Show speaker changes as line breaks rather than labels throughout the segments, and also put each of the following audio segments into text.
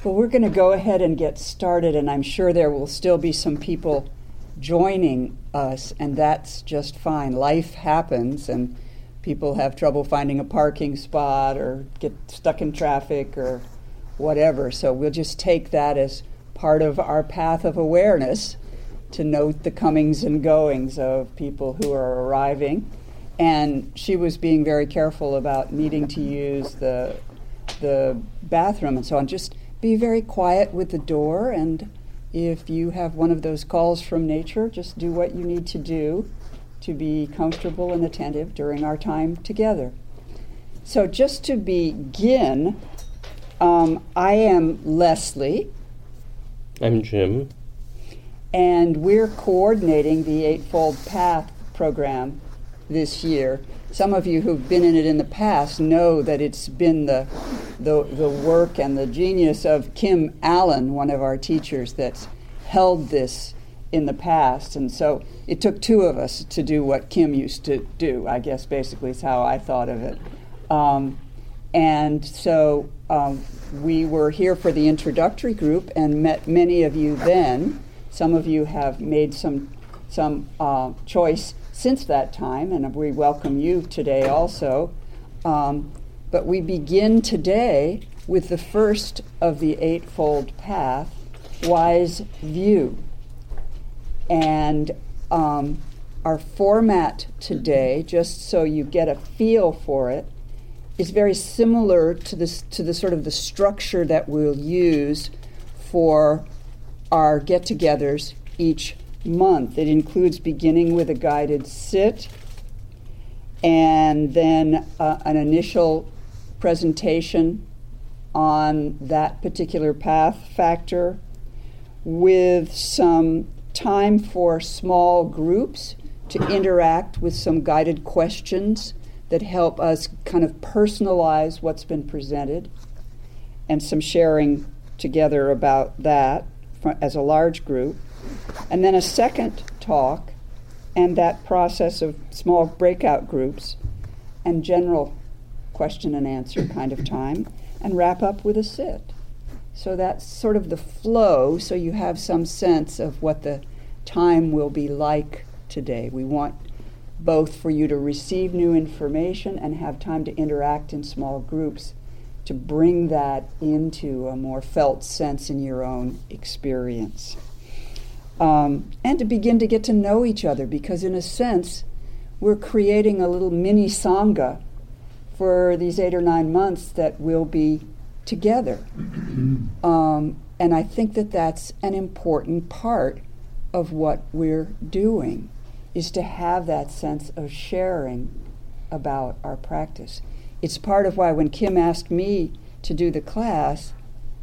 Well, we're going to go ahead and get started, and I'm sure there will still be some people joining us, and that's just fine. Life happens, and people have trouble finding a parking spot or get stuck in traffic or whatever. So we'll just take that as part of our path of awareness to note the comings and goings of people who are arriving. And she was being very careful about needing to use the bathroom and so on. Just be very quiet with the door, and if you have one of those calls from nature, just do what you need to do to be comfortable and attentive during our time together. So just to begin, I am Leslie.
I'm Jim.
And we're coordinating the Eightfold Path program this year. Some of you who've been in it in the past know that it's been the work and the genius of Kim Allen, one of our teachers, that's held this in the past. And so it took two of us to do what Kim used to do, I guess basically is how I thought of it. And so we were here for the introductory group and met many of you then. Some of you have made some choice since that time, and we welcome you today also. But we begin today with the first of the Eightfold Path, Wise View. And our format today, just so you get a feel for it, is very similar to the sort of the structure that we'll use for our get-togethers each month. It includes beginning with a guided sit and then an initial presentation on that particular path factor with some time for small groups to interact with some guided questions that help us kind of personalize what's been presented, and some sharing together about that as a large group. And then a second talk, and that process of small breakout groups and general question and answer kind of time, and wrap up with a sit. So that's sort of the flow, so you have some sense of what the time will be like today. We want both for you to receive new information and have time to interact in small groups to bring that into a more felt sense in your own experience. And to begin to get to know each other, because in a sense, we're creating a little mini Sangha for these 8 or 9 months that we'll be together. And I think that that's an important part of what we're doing, is to have that sense of sharing about our practice. It's part of why when Kim asked me to do the class,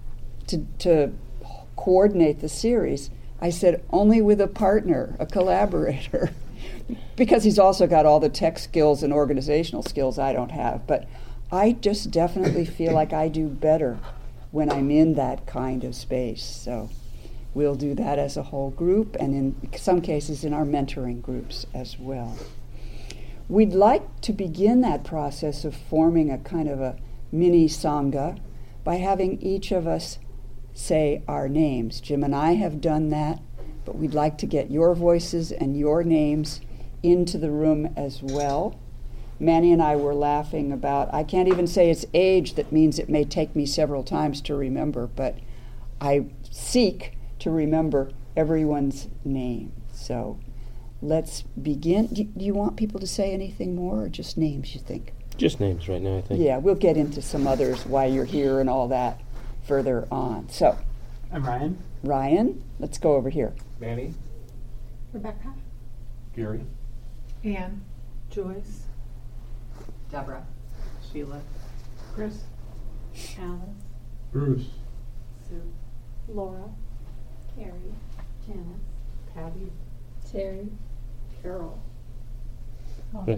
to coordinate the series, I said only with a partner, a collaborator, because he's also got all the tech skills and organizational skills I don't have. But I just definitely feel like I do better when I'm in that kind of space. So we'll do that as a whole group, and in some cases in our mentoring groups as well. We'd like to begin that process of forming a kind of a mini Sangha by having each of us say our names. Jim and I have done that, but we'd like to get your voices and your names into the room as well. Manny and I were laughing about, I can't even say it's age, that means it may take me several times to remember, but I seek to remember everyone's name. So let's begin. Do you want people to say anything more, or just names, you think?
Just names right now, I think.
Yeah, we'll get into some others, why you're here and all that further on. So,
I'm Ryan.
Ryan, let's go over here.
Manny.
Rebecca.
Gary.
Anne. Joyce.
Deborah.
Sheila. Chris. Alice.
Bruce.
Sue. Laura. Carrie. Janice. Patty. Terry. Carol.
Yeah.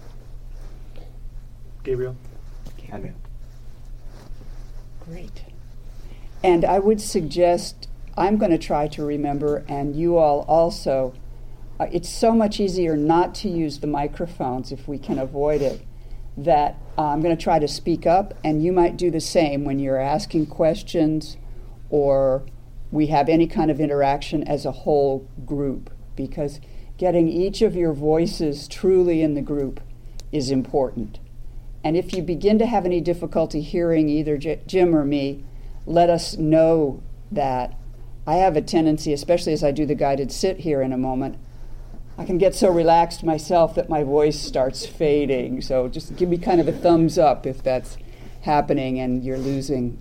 Gabriel.
Gabriel. Great. And I would suggest, I'm going to try to remember, and you all also, it's so much easier not to use the microphones if we can avoid it, that I'm going to try to speak up, and you might do the same when you're asking questions or we have any kind of interaction as a whole group, because getting each of your voices truly in the group is important. And if you begin to have any difficulty hearing either Jim or me, let us know that. I have a tendency, especially as I do the guided sit here in a moment, I can get so relaxed myself that my voice starts fading. So just give me kind of a thumbs up if that's happening and you're losing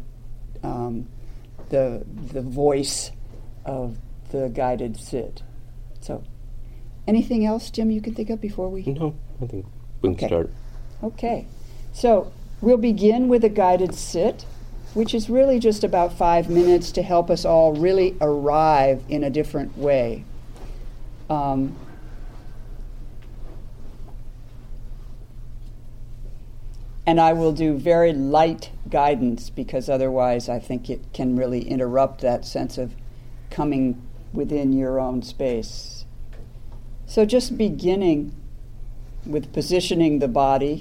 the voice of the guided sit. So anything else, Jim, you can think of before we...
No, I think we can start.
Okay. So we'll begin with a guided sit, which is really just about 5 minutes to help us all really arrive in a different way. And I will do very light guidance, because otherwise I think it can really interrupt that sense of coming within your own space. So just beginning with positioning the body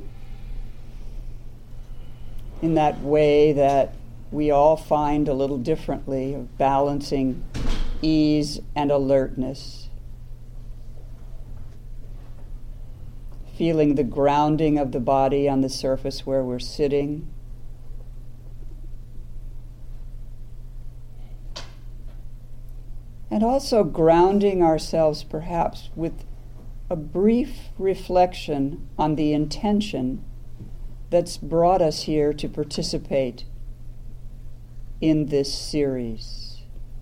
in that way that we all find a little differently, of balancing ease and alertness. Feeling the grounding of the body on the surface where we're sitting. And also grounding ourselves perhaps with a brief reflection on the intention that's brought us here to participate in this series.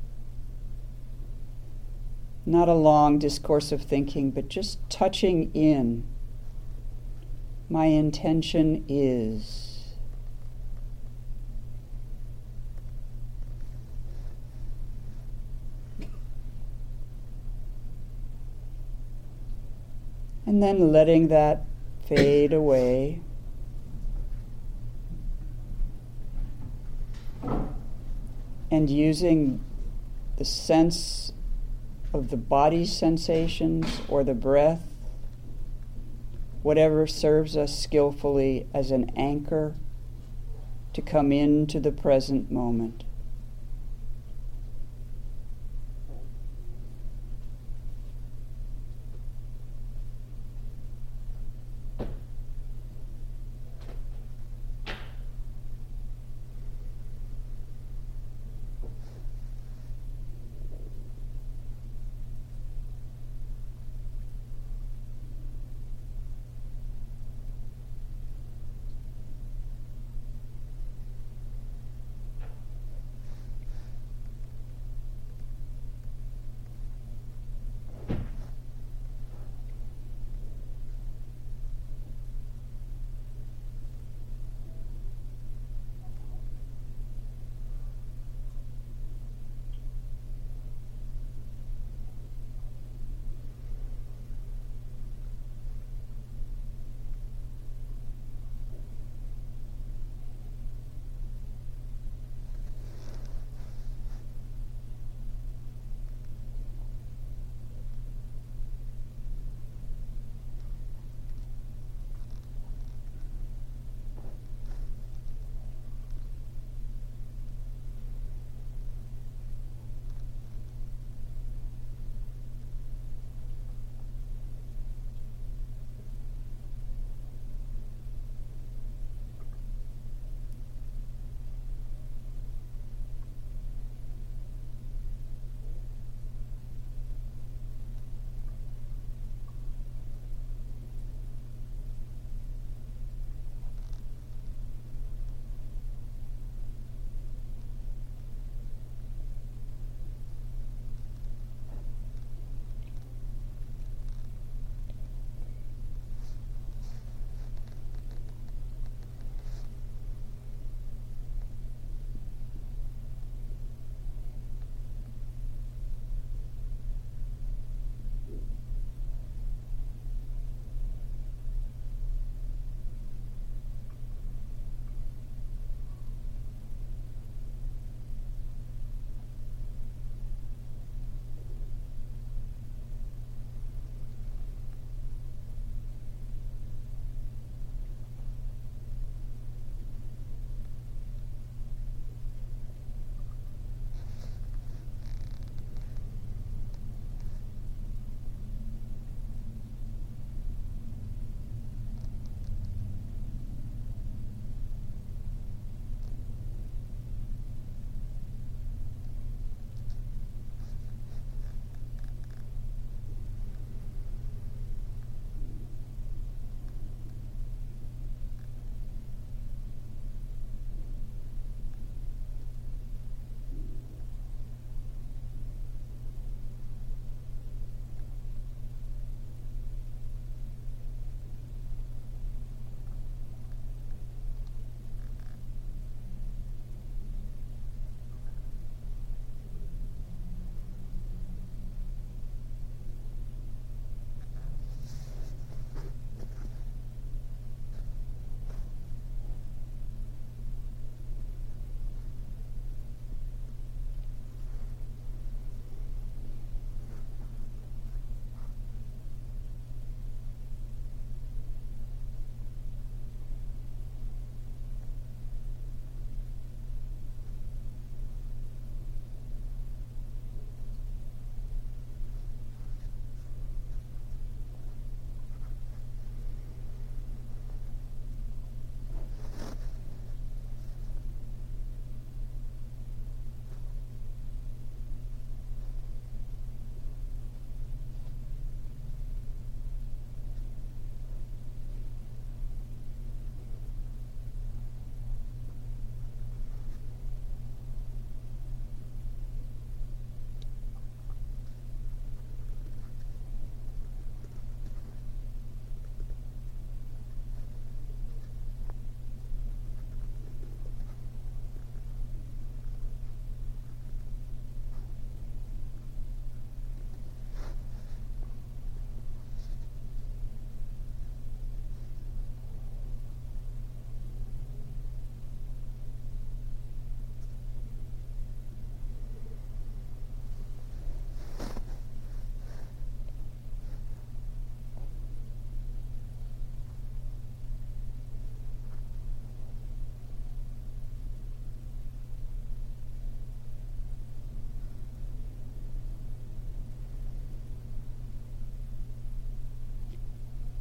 Not a long discourse of thinking, but just touching in. My intention is. And then letting that fade away. And using the sense of the body's sensations or the breath, whatever serves us skillfully, as an anchor to come into the present moment.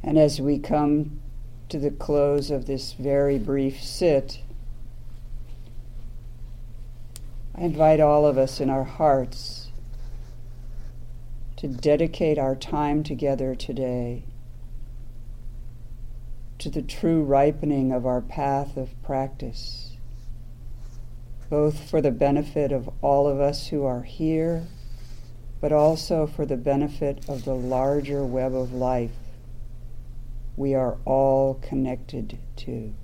And as we come to the close of this very brief sit, I invite all of us in our hearts to dedicate our time together today to the true ripening of our path of practice, both for the benefit of all of us who are here, but also for the benefit of the larger web of life we are all connected to.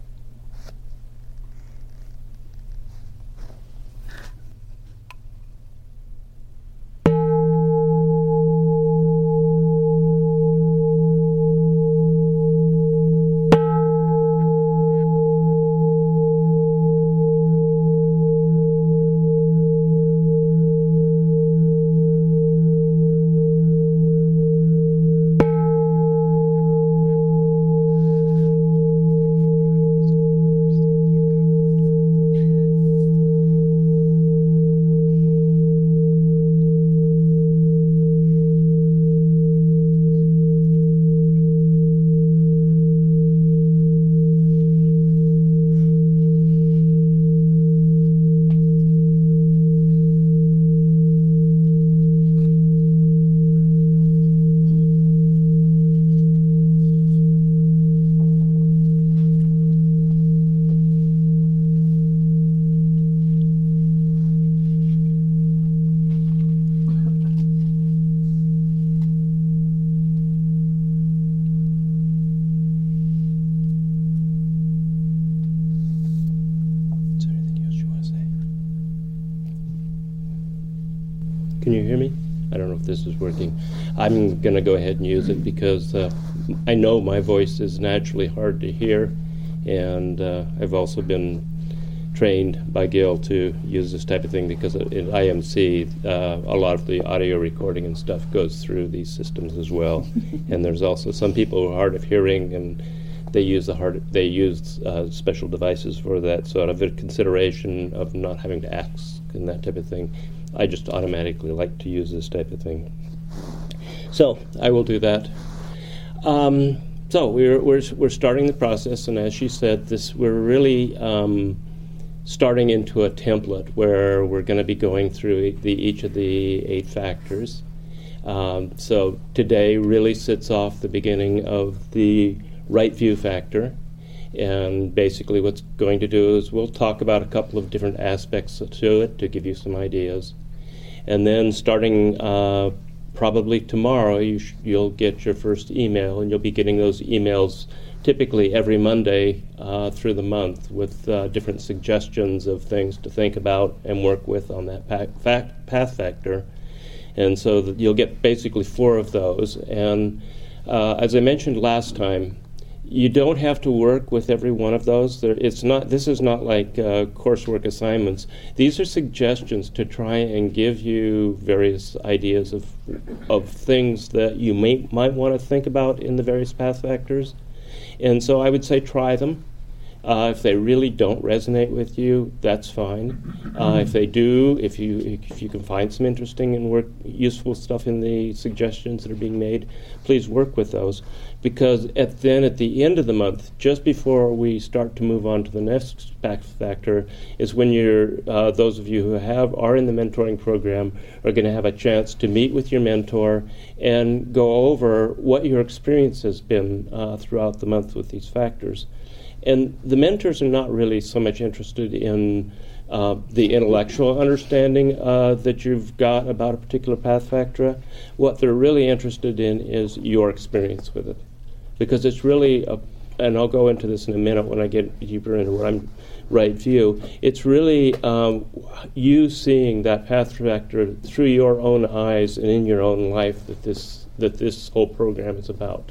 Can you hear me? I don't know if this is working. I'm going to go ahead and use it because I know my voice is naturally hard to hear, and I've also been trained by Gil to use this type of thing because in IMC, a lot of the audio recording and stuff goes through these systems as well. And there's also some people who are hard of hearing, and they use special devices for that. So out of a consideration of not having to ask and that type of thing, I just automatically like to use this type of thing. So I will do that. So we're starting the process, and as she said, we're really starting into a template where we're going to be going through each of the 8 factors. So today really sits off the beginning of the right view factor. And basically what's going to do is we'll talk about a couple of different aspects to it to give you some ideas. And then starting probably tomorrow, you'll get your first email, and you'll be getting those emails typically every Monday through the month with different suggestions of things to think about and work with on that path factor. And so you'll get basically 4 of those. And as I mentioned last time, you don't have to work with every one of those. This is not like coursework assignments. These are suggestions to try and give you various ideas of things that you might want to think about in the various path factors. And so I would say try them. If they really don't resonate with you, that's fine. If they do, if you can find some interesting and useful stuff in the suggestions that are being made, please work with those. Because at the end of the month, just before we start to move on to the next path factor, is when those of you who are in the mentoring program are going to have a chance to meet with your mentor and go over what your experience has been throughout the month with these factors. And the mentors are not really so much interested in the intellectual understanding that you've got about a particular path factor. What they're really interested in is your experience with it. Because it's really, and I'll go into this in a minute when I get deeper into what I'm right view, it's really you seeing that path factor through your own eyes and in your own life that this whole program is about.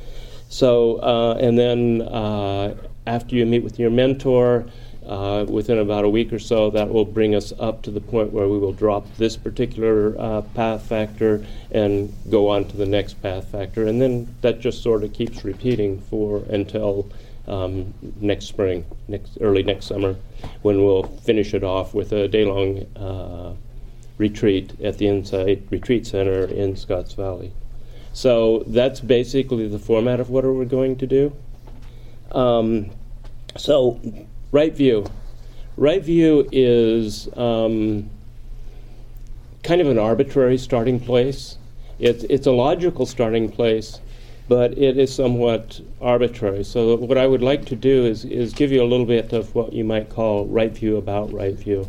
So, and then after you meet with your mentor, within about a week or so, that will bring us up to the point where we will drop this particular path factor and go on to the next path factor. And then that just sort of keeps repeating until next spring, early next summer, when we'll finish it off with a day-long retreat at the Insight Retreat Center in Scotts Valley. So that's basically the format of what we're going to do. So right view. Right view is kind of an arbitrary starting place. It's a logical starting place, but it is somewhat arbitrary. So what I would like to do is give you a little bit of what you might call right view about right view.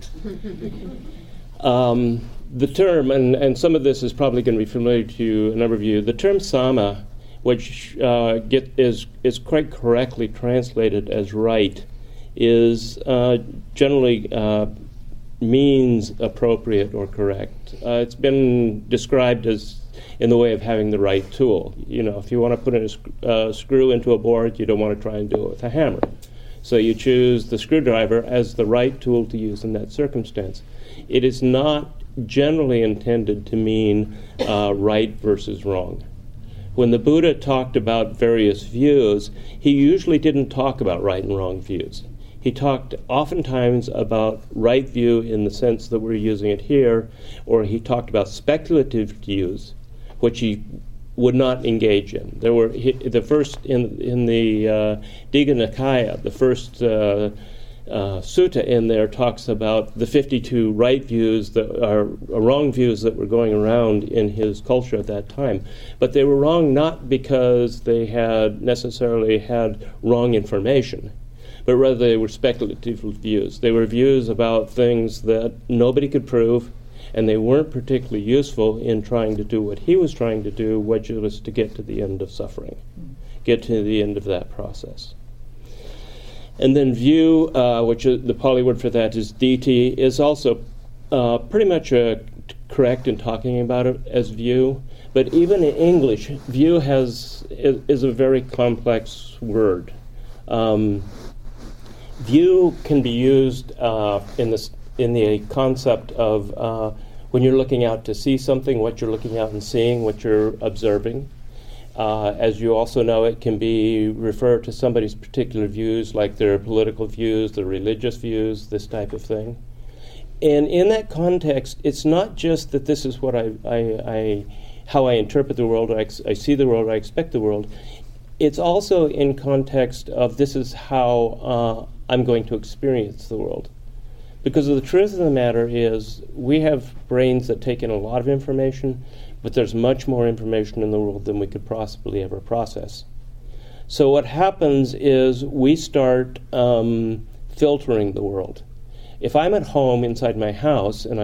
The term, and some of this is probably going to be familiar to a number of you, the term sama, which is quite correctly translated as right, is generally means appropriate or correct. It's been described as in the way of having the right tool. You know, if you want to put a screw into a board, you don't want to try and do it with a hammer. So you choose the screwdriver as the right tool to use in that circumstance. It is not generally intended to mean right versus wrong. When the Buddha talked about various views, he usually didn't talk about right and wrong views. He talked oftentimes about right view in the sense that we're using it here, or he talked about speculative views, which he would not engage in. There were the first in the Digha Nikaya, the first sutta in there talks about the 52 right views that are wrong views that were going around in his culture at that time. But they were wrong not because they had necessarily had wrong information, but rather they were speculative views. They were views about things that nobody could prove, and they weren't particularly useful in trying to do what he was trying to do, which was to get to the end of suffering, get to the end of that process. And then view, which is the Pali word for that is diti, is also pretty much correct in talking about it as view. But even in English, view is a very complex word. View can be used in the concept of when you're looking out to see something, what you're looking out and seeing, what you're observing. As you also know, it can be referred to somebody's particular views, like their political views, their religious views, this type of thing. And in that context, it's not just that this is what how I interpret the world, or I see the world, or I expect the world. It's also in context of this is how I'm going to experience the world. Because the truth of the matter is, we have brains that take in a lot of information, but there's much more information in the world than we could possibly ever process. So what happens is we start filtering the world. If I'm at home inside my house and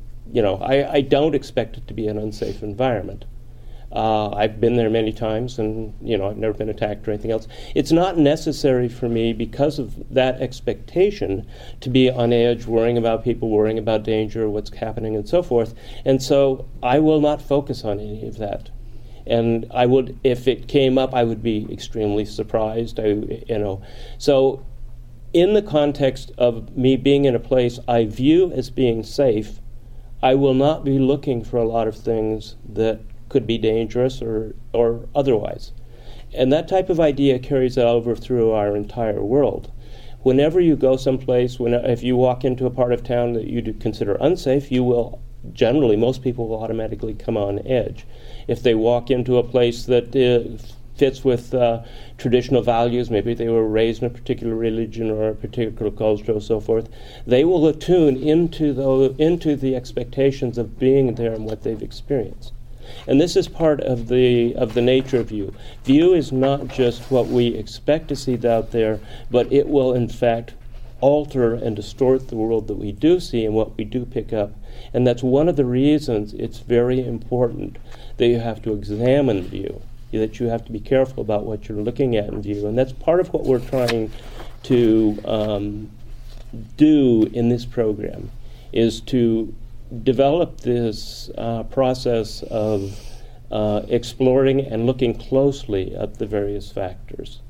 I don't expect it to be an unsafe environment. I've been there many times, and I've never been attacked or anything else. It's not necessary for me, because of that expectation, to be on edge, worrying about people, worrying about danger, what's happening, and so forth. And so I will not focus on any of that. And I would, if it came up, I would be extremely surprised. So, in the context of me being in a place I view as being safe, I will not be looking for a lot of things that could be dangerous or otherwise. And that type of idea carries over through our entire world. Whenever you go someplace, if you walk into a part of town that you consider unsafe, you will generally, most people will automatically come on edge. If they walk into a place that fits with traditional values, maybe they were raised in a particular religion or a particular culture or so forth, they will attune into the expectations of being there and what they've experienced. And this is part of the nature of view. View is not just what we expect to see out there, but it will in fact alter and distort the world that we do see and what we do pick up. And that's one of the reasons it's very important that you have to examine view, that you have to be careful about what you're looking at in view. And that's part of what we're trying to do in this program, is to develop this process of exploring and looking closely at the various factors.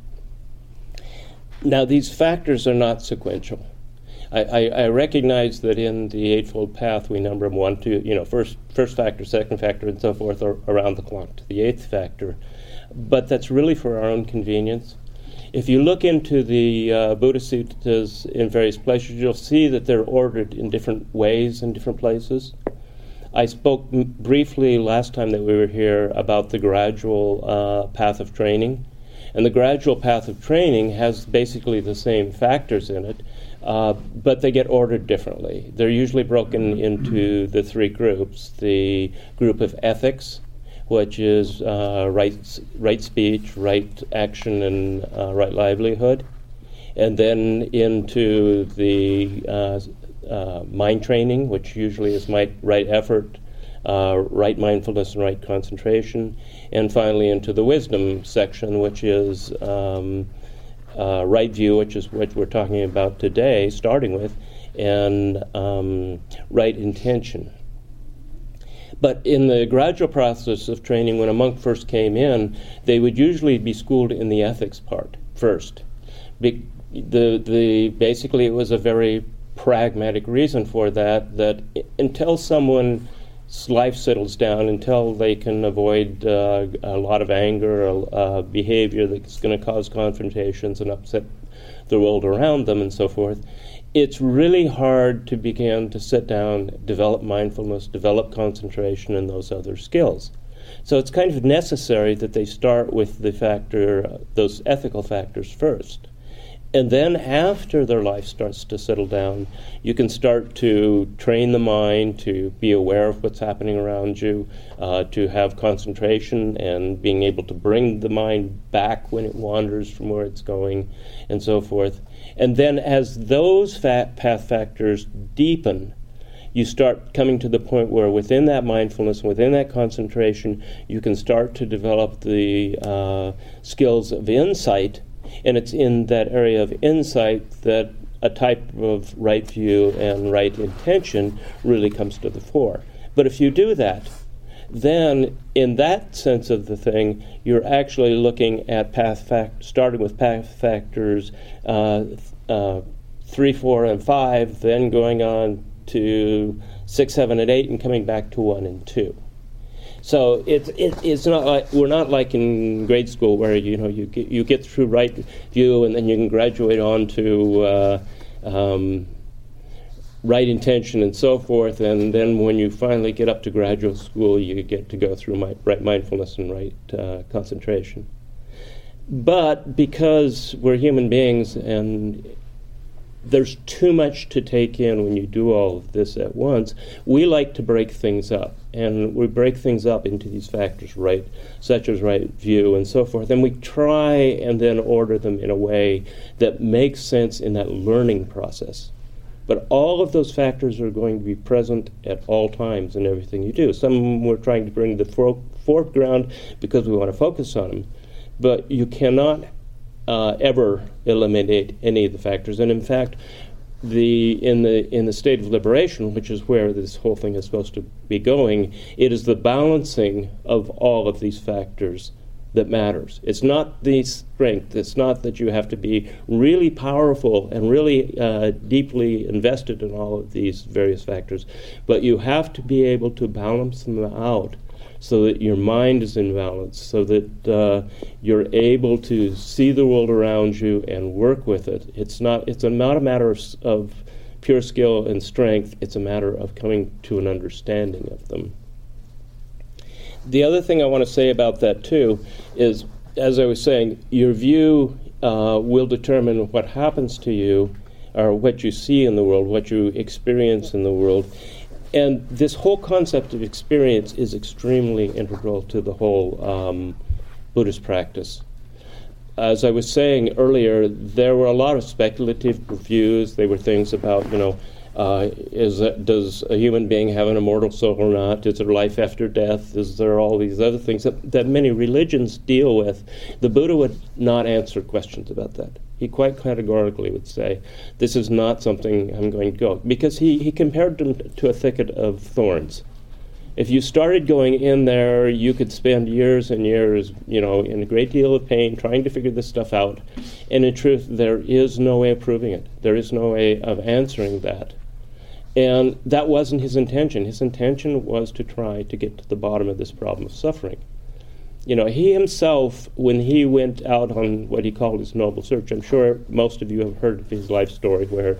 Now, these factors are not sequential. I recognize that in the Eightfold Path we number them 1, 2, first factor, second factor, and so forth, or around the clock to the eighth factor. But that's really for our own convenience. If you look into the Buddha Suttas in various places, you'll see that they're ordered in different ways in different places. I spoke briefly last time that we were here about the gradual path of training. And the gradual path of training has basically the same factors in it, but they get ordered differently. They're usually broken into the three groups. The group of ethics, which is right speech, right action, and right livelihood. And then into the mind training, which usually is right effort, right mindfulness, and right concentration. And finally into the wisdom section, which is right view, which is what we're talking about today, starting with, and right intention. But in the gradual process of training, when a monk first came in, they would usually be schooled in the ethics part first. Basically, it was a very pragmatic reason for that until someone's life settles down, until they can avoid a lot of anger or behavior that's going to cause confrontations and upset the world around them and so forth, it's really hard to begin to sit down, develop mindfulness, develop concentration, and those other skills. So it's kind of necessary that they start with those ethical factors first. And then after their life starts to settle down, you can start to train the mind to be aware of what's happening around you, to have concentration and being able to bring the mind back when it wanders from where it's going, and so forth. And then as those path factors deepen, you start coming to the point where within that mindfulness, within that concentration, you can start to develop the skills of insight. And it's in that area of insight that a type of right view and right intention really comes to the fore. But if you do that, then in that sense of the thing, you're actually looking at starting with path factors 3, 4, and 5, then going on to 6, 7, and 8, and coming back to 1 and 2. So it's not like we're not like in grade school where you get through right view and then you can graduate on to right intention and so forth, and then when you finally get up to graduate school, you get to go through right mindfulness and right concentration. But because we're human beings and there's too much to take in when you do all of this at once, we like to break things up. And we break things up into these factors, right, such as right view and so forth. And we try and then order them in a way that makes sense in that learning process. But all of those factors are going to be present at all times in everything you do. Some we're trying to bring to the foreground because we want to focus on them. But you cannot ever eliminate any of the factors. And in fact, in the state of liberation, which is where this whole thing is supposed to be going, it is the balancing of all of these factors that matters. It's not the strength. It's not that you have to be really powerful and really deeply invested in all of these various factors, but you have to be able to balance them out so that your mind is in balance, so that you're able to see the world around you and work with it. It's not a matter of pure skill and strength. It's a matter of coming to an understanding of them. The other thing I want to say about that, too, is, as I was saying, your view will determine what happens to you, or what you see in the world, what you experience in the world. And this whole concept of experience is extremely integral to the whole Buddhist practice. As I was saying earlier, there were a lot of speculative views. They were things about, does a human being have an immortal soul or not? Is there life after death? Is there all these other things that many religions deal with? The Buddha would not answer questions about that. He quite categorically would say, this is not something I'm going to go. Because he compared them to a thicket of thorns. If you started going in there, you could spend years and years, in a great deal of pain trying to figure this stuff out. And in truth, there is no way of proving it. There is no way of answering that. And that wasn't his intention. His intention was to try to get to the bottom of this problem of suffering. he himself, when he went out on what he called his noble search, I'm sure most of you have heard of his life story, where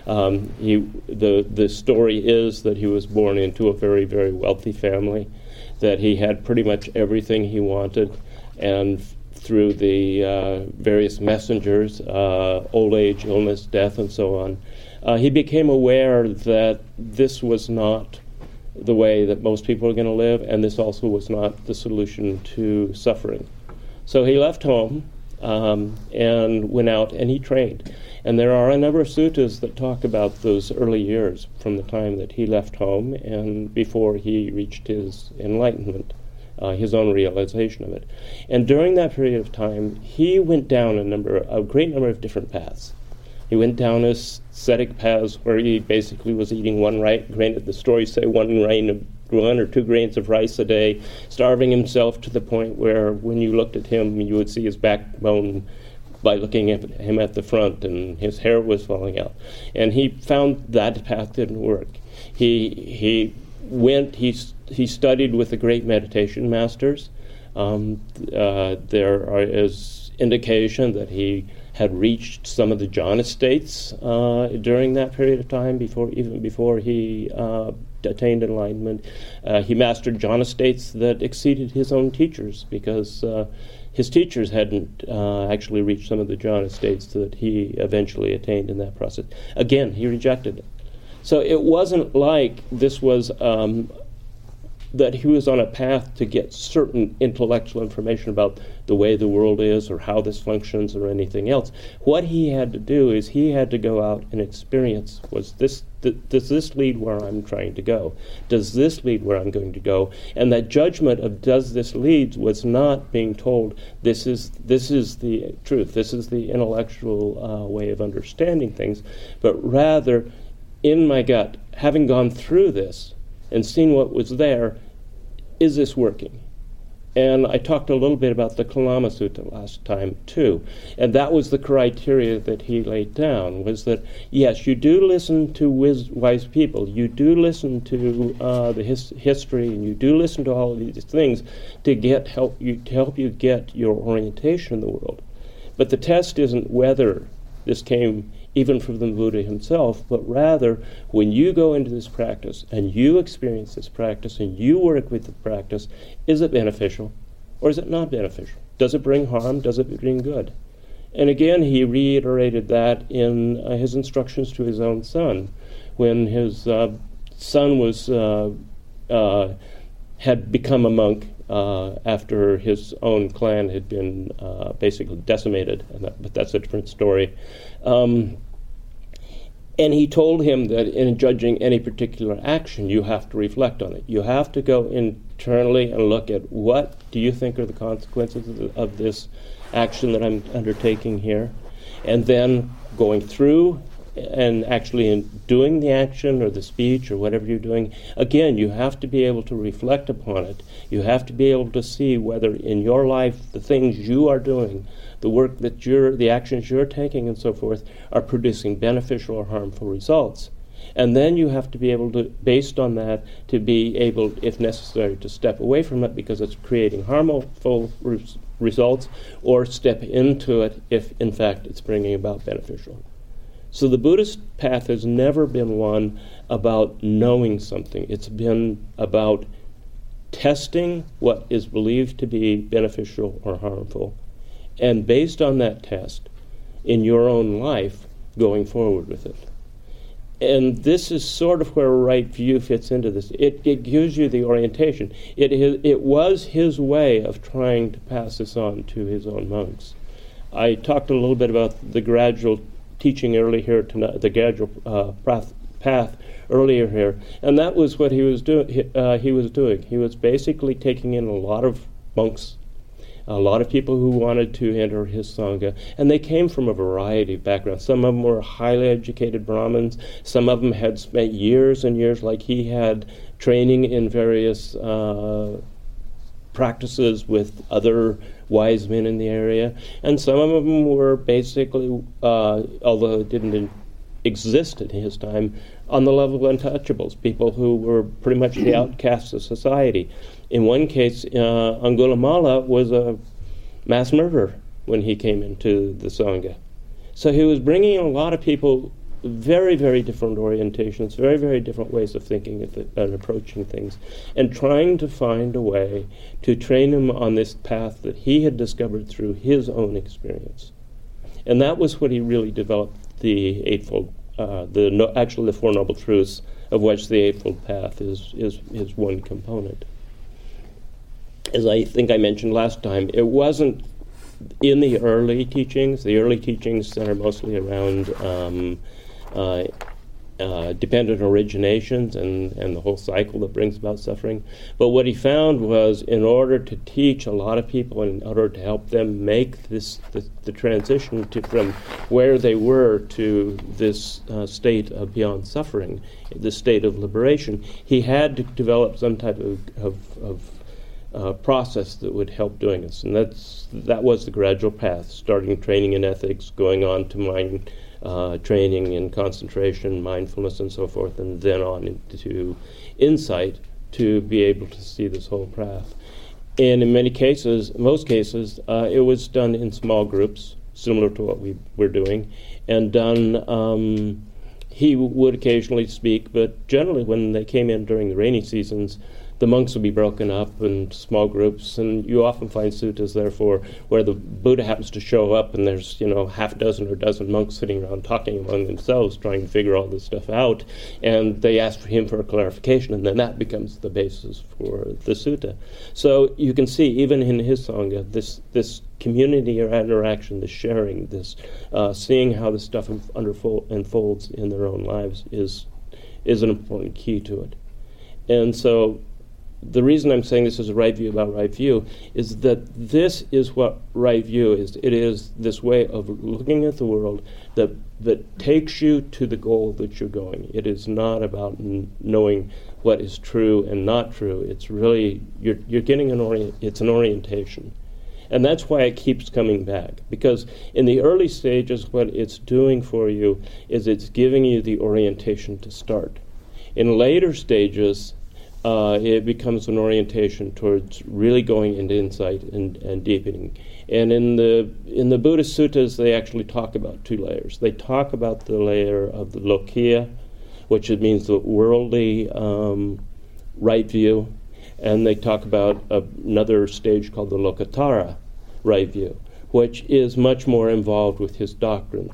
the story is that he was born into a very, very wealthy family, that he had pretty much everything he wanted, and through the various messengers, old age, illness, death, and so on, he became aware that this was not the way that most people are going to live, and this also was not the solution to suffering. So he left home and went out and he trained. And there are a number of suttas that talk about those early years from the time that he left home and before he reached his enlightenment, his own realization of it. And during that period of time, he went down a great number of different paths. He went down ascetic paths where he basically was eating one grain. The stories say 1 or 2 grains of rice a day, starving himself to the point where when you looked at him, you would see his backbone by looking at him at the front, and his hair was falling out. And he found that path didn't work. He studied with the great meditation masters. There is indication that he had reached some of the jhana states during that period of time, even before he attained enlightenment. He mastered jhana states that exceeded his own teachers, because his teachers hadn't actually reached some of the jhana states that he eventually attained in that process. Again, he rejected it. So it wasn't like this was that he was on a path to get certain intellectual information about the way the world is or how this functions or anything else. What he had to do is he had to go out and experience, does this lead where I'm trying to go? Does this lead where I'm going to go? And that judgment of does this lead was not being told, this is the truth, this is the intellectual way of understanding things, but rather, in my gut, having gone through this, and seen what was there, is this working? And I talked a little bit about the Kalama Sutta last time too, and that was the criteria that he laid down, was that yes, you do listen to wise people, you do listen to the history, and you do listen to all of these things to help you get your orientation in the world. But the test isn't whether this came even from the Buddha himself, but rather when you go into this practice and you experience this practice and you work with the practice, is it beneficial or is it not beneficial? Does it bring harm? Does it bring good? And again, he reiterated that in his instructions to his own son. When his son had become a monk after his own clan had been basically decimated, but that's a different story. And he told him that in judging any particular action, you have to reflect on it. You have to go internally and look at what do you think are the consequences of this action that I'm undertaking here, and then going through and actually in doing the action or the speech or whatever you're doing, again, you have to be able to reflect upon it. You have to be able to see whether in your life the things you are doing, the work that the actions you're taking and so forth, are producing beneficial or harmful results. And then you have to be able to, based on that, to be able, if necessary, to step away from it because it's creating harmful results, or step into it if, in fact, it's bringing about beneficial. So the Buddhist path has never been one about knowing something. It's been about testing what is believed to be beneficial or harmful, and based on that test, in your own life, going forward with it. And this is sort of where right view fits into this. It gives you the orientation. It was his way of trying to pass this on to his own monks. I talked a little bit about the gradual teaching early here tonight, the gradual path earlier here, and that was what he was doing. He was basically taking in a lot of monks, a lot of people who wanted to enter his sangha, and they came from a variety of backgrounds. Some of them were highly educated Brahmins. Some of them had spent years and years, like he had, training in various practices with other wise men in the area, and some of them were basically, although it didn't exist in his time on the level of untouchables, people who were pretty much the outcasts of society. In one case, Angulimala was a mass murderer when he came into the Sangha. So he was bringing in a lot of people, very, very different orientations, very, very different ways of thinking and approaching things, and trying to find a way to train him on this path that he had discovered through his own experience. And that was what he really developed the Eightfold, actually the Four Noble Truths, of which the Eightfold Path is one component. As I think I mentioned last time, it wasn't in the early teachings. The early teachings center mostly around dependent originations and the whole cycle that brings about suffering. But what he found was, in order to teach a lot of people, in order to help them make the transition from where they were to this state of beyond suffering, this state of liberation, he had to develop some type of process that would help doing this. And that was the gradual path, starting training in ethics, going on to mind training in concentration, mindfulness, and so forth, and then on into insight to be able to see this whole path. And in most cases, it was done in small groups, similar to what we were doing, and done. He would occasionally speak, but generally when they came in during the rainy seasons, the monks would be broken up in small groups, and you often find suttas, therefore, where the Buddha happens to show up and there's, half a dozen or dozen monks sitting around talking among themselves, trying to figure all this stuff out, and they ask for him for a clarification, and then that becomes the basis for the sutta. So you can see, even in his Sangha, this community or interaction, this sharing, this seeing how this stuff unfolds in their own lives is an important key to it. And so the reason I'm saying this is a right view about right view is that this is what right view is. It is this way of looking at the world that takes you to the goal that you're going. It is not about knowing what is true and not true. It's really, you're getting it's an orientation. And that's why it keeps coming back. Because in the early stages, what it's doing for you is it's giving you the orientation to start. In later stages, it becomes an orientation towards really going into insight and deepening. And in the Buddhist suttas, they actually talk about two layers. They talk about the layer of the Lokiya, which means the worldly right view, and they talk about another stage called the Lokuttara right view, which is much more involved with his doctrines,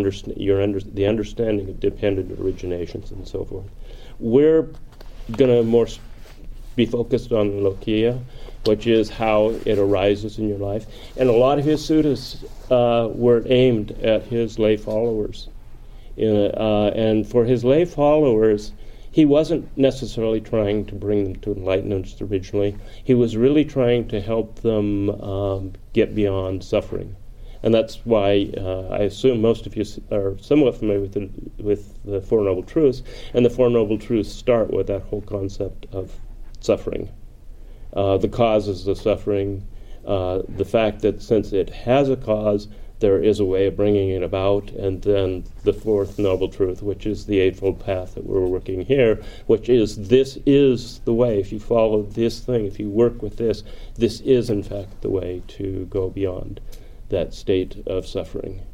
the understanding of dependent originations and so forth. We're going to more be focused on Lokiya, which is how it arises in your life. And a lot of his suttas were aimed at his lay followers. And for his lay followers, he wasn't necessarily trying to bring them to enlightenment originally. He was really trying to help them get beyond suffering. And that's why I assume most of you are somewhat familiar with the Four Noble Truths, and the Four Noble Truths start with that whole concept of suffering, the causes of suffering, the fact that since it has a cause, there is a way of bringing it about, and then the Fourth Noble Truth, which is the Eightfold Path that we're working here, which is this is the way. If you follow this thing, if you work with this is in fact the way to go beyond that state of suffering.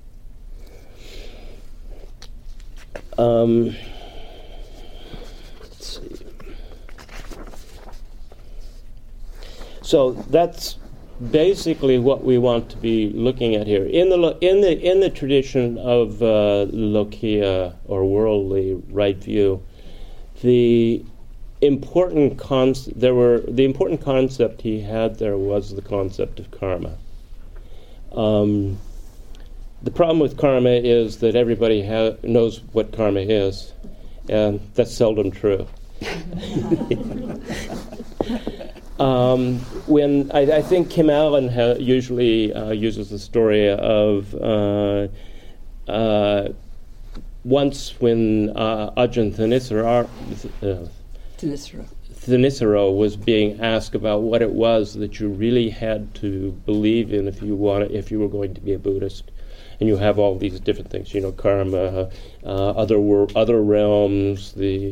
Let's see. So that's basically what we want to be looking at here. In the tradition of Lokiya or worldly right view, the important concept he had there was the concept of karma. The problem with karma is that everybody knows what karma is, and that's seldom true. When I think Kim Allen usually uses the story of once when Ajahn Thanissaro was being asked about what it was that you really had to believe in if you were going to be a Buddhist. and you have all these different things, karma, other realms,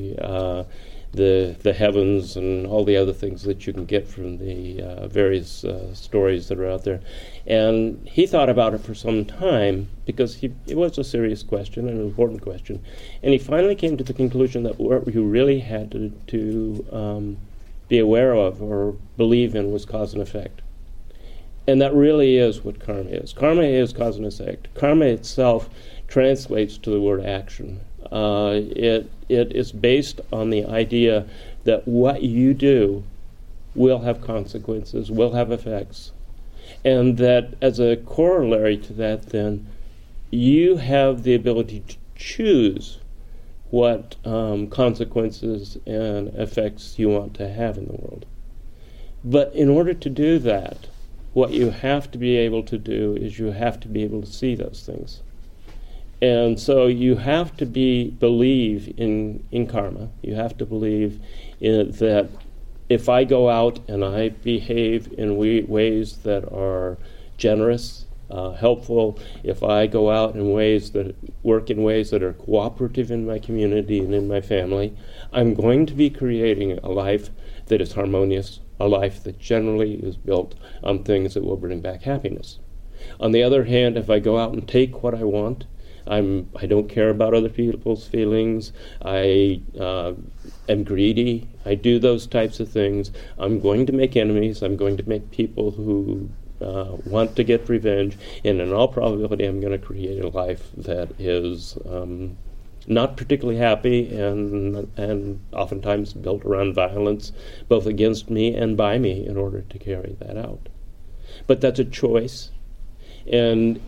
the heavens, and all the other things that you can get from the various stories that are out there. And he thought about it for some time because it was a serious question, an important question, and he finally came to the conclusion that what you really had to be aware of or believe in was cause and effect. And that really is what karma is. Karma is cause and effect. Karma itself translates to the word action. It is based on the idea that what you do will have consequences, will have effects. And that as a corollary to that, then, you have the ability to choose what consequences and effects you want to have in the world. But in order to do that, what you have to be able to do is you have to be able to see those things. And so you have to believe in karma. You have to believe that if I go out and I behave in ways that are generous, helpful, if I go out in ways that work in ways that are cooperative in my community and in my family, I'm going to be creating a life that is harmonious, a life that generally is built on things that will bring back happiness. On the other hand, if I go out and take what I want, I don't care about other people's feelings, I am greedy, I do those types of things, I'm going to make enemies, I'm going to make people who want to get revenge, and in all probability I'm going to create a life that is not particularly happy and oftentimes built around violence, both against me and by me, in order to carry that out. But that's a choice, and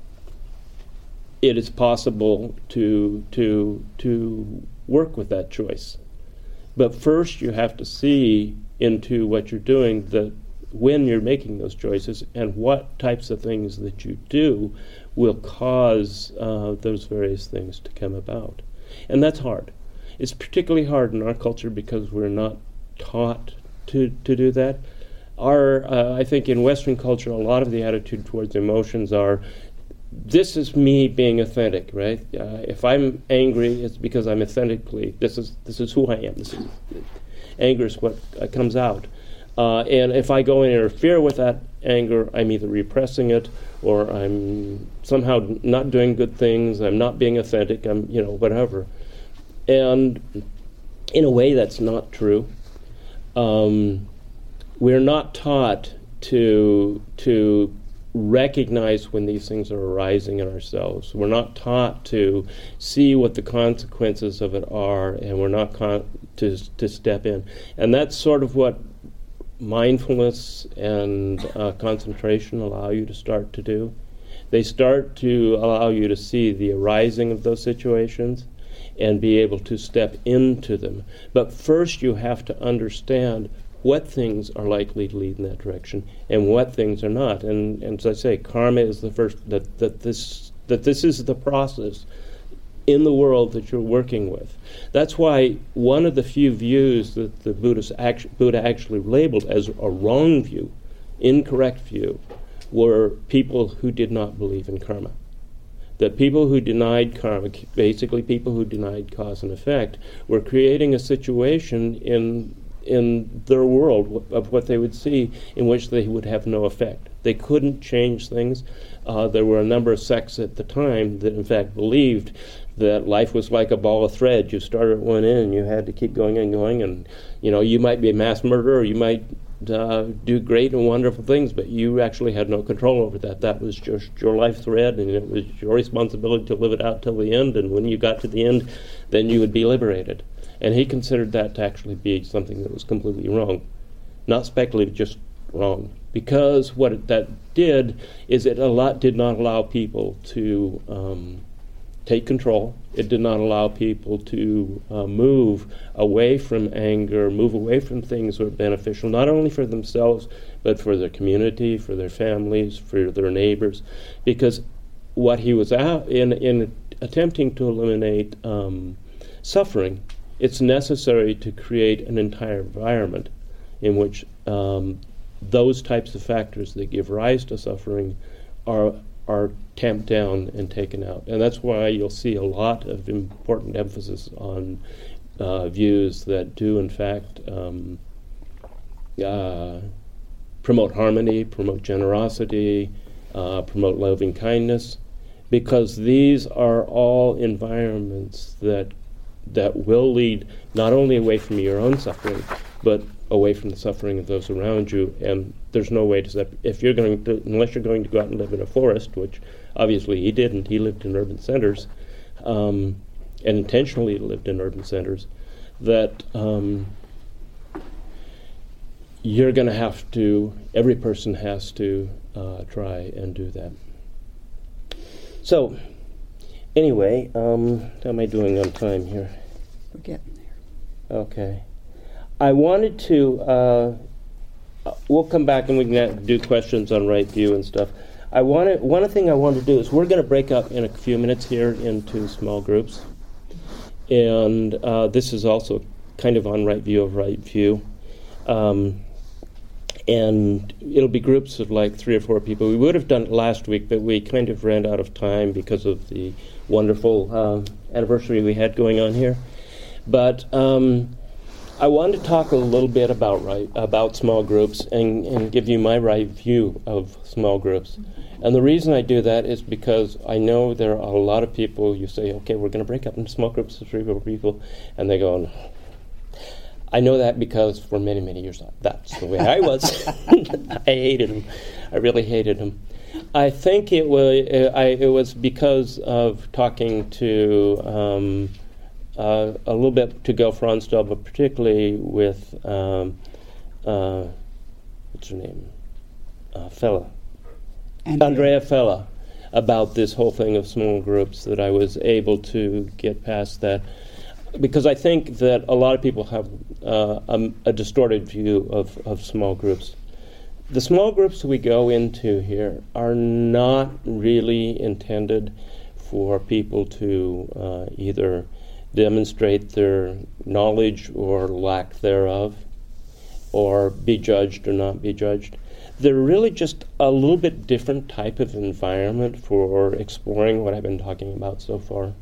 it is possible to work with that choice. But first you have to see into what you're doing, that when you're making those choices and what types of things that you do will cause those various things to come about. And that's hard. It's particularly hard in our culture because we're not taught to do that. I think in Western culture, a lot of the attitude towards emotions are, this is me being authentic, right? If I'm angry, it's because I'm authentically, this is who I am. Anger is what comes out. And if I go and interfere with that anger, I'm either repressing it, or I'm somehow not doing good things, I'm not being authentic, I'm, whatever. And in a way, that's not true. We're not taught to recognize when these things are arising in ourselves. We're not taught to see what the consequences of it are, and we're not to step in. And that's sort of what mindfulness and concentration allow you to start to do. They start to allow you to see the arising of those situations and be able to step into them. But first you have to understand what things are likely to lead in that direction and what things are not. And as I say, karma is the first, that this is the process in the world that you're working with. That's why one of the few views that the Buddha actually labeled as a wrong view, incorrect view, were people who did not believe in karma. That people who denied karma, basically people who denied cause and effect, were creating a situation in their world of what they would see in which they would have no effect. They couldn't change things. There were a number of sects at the time that in fact believed that life was like a ball of thread. You started at one end and you had to keep going and going, and you might be a mass murderer, you might do great and wonderful things, but you actually had no control over that. That was just your life thread, and it was your responsibility to live it out till the end, and when you got to the end, then you would be liberated. And he considered that to actually be something that was completely wrong. Not speculative, just wrong. Because what that did is it did not allow people to take control. It did not allow people to move away from anger, move away from things that were beneficial, not only for themselves, but for their community, for their families, for their neighbors. Because what he was in attempting to eliminate suffering, it's necessary to create an entire environment in which those types of factors that give rise to suffering are are tamped down and taken out. And that's why you'll see a lot of important emphasis on views that do, in fact, promote harmony, promote generosity, promote loving kindness, because these are all environments that will lead not only away from your own suffering, but away from the suffering of those around you. And there's no way to unless you're going to go out and live in a forest, which obviously he didn't. He lived in urban centers, and intentionally lived in urban centers, that you're going to have to, every person has to try and do that. So, anyway, how am I doing on time here?
We're getting there.
Okay. I wanted to, we'll come back and we can do questions on right view and stuff. One thing I want to do is we're going to break up in a few minutes here into small groups. And this is also kind of on right view of right view. And it'll be groups of like 3 or 4 people. We would have done it last week, but we kind of ran out of time because of the wonderful anniversary we had going on here. But I wanted to talk a little bit about small groups and give you my right view of small groups. And the reason I do that is because I know there are a lot of people, you say, okay, we're going to break up into small groups of 3 or 4 people, and they go, I know that because for many, many years, that's the way I was. I hated them. I really hated them. I think it was because of talking to a little bit to Gil Fronsdal, but particularly with, what's her name? Andrea Fella, about this whole thing of small groups, that I was able to get past that. Because I think that a lot of people have a distorted view of small groups. The small groups we go into here are not really intended for people to either demonstrate their knowledge or lack thereof, or be judged or not be judged. They're really just a little bit different type of environment for exploring what I've been talking about so far.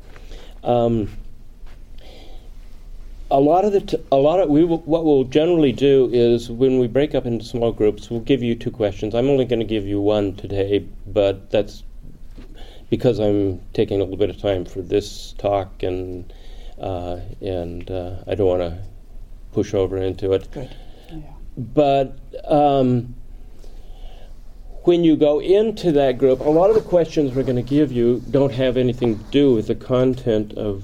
What we'll generally do is when we break up into small groups, we'll give you 2 questions. I'm only going to give you 1 today, but that's because I'm taking a little bit of time for this talk, and I don't want to push over into it.
Good. Yeah.
But when you go into that group, a lot of the questions we're going to give you don't have anything to do with the content of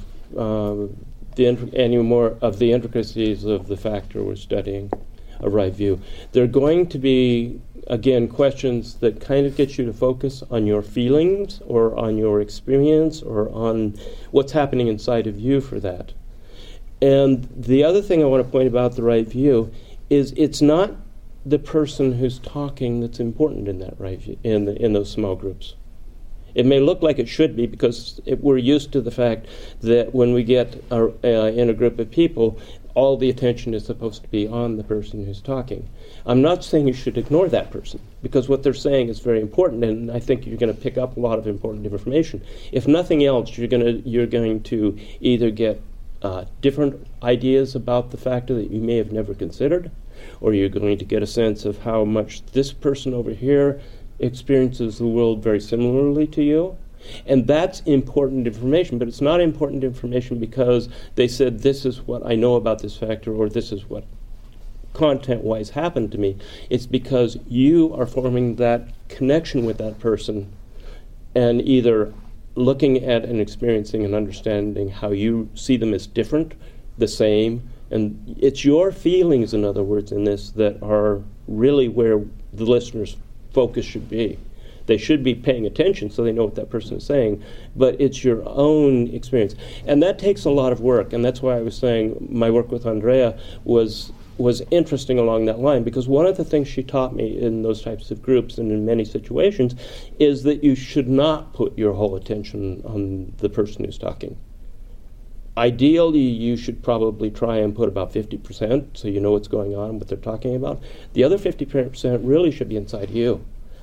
any more of the intricacies of the factor we're studying, a right view. They're going to be, again, questions that kind of get you to focus on your feelings or on your experience or on what's happening inside of you for that. And the other thing I want to point about the right view is it's not the person who's talking that's important in that right view, in those small groups. It may look like it should be because we're used to the fact that when we get in a group of people, all the attention is supposed to be on the person who's talking. I'm not saying you should ignore that person, because what they're saying is very important, and I think you're going to pick up a lot of important information. If nothing else, you're going to either get different ideas about the factor that you may have never considered, or you're going to get a sense of how much this person over here experiences the world very similarly to you. And that's important information, but it's not important information because they said this is what I know about this factor, or this is what content-wise happened to me. It's because you are forming that connection with that person and either looking at and experiencing and understanding how you see them as different, the same, and it's your feelings, in other words, in this that are really where the listener's focus should be. They should be paying attention so they know what that person is saying, but it's your own experience. And that takes a lot of work, and that's why I was saying my work with Andrea was interesting along that line, because one of the things she taught me in those types of groups and in many situations is that you should not put your whole attention on the person who's talking. Ideally, you should probably try and put about 50% so you know what's going on, what they're talking about. The other 50% really should be inside you.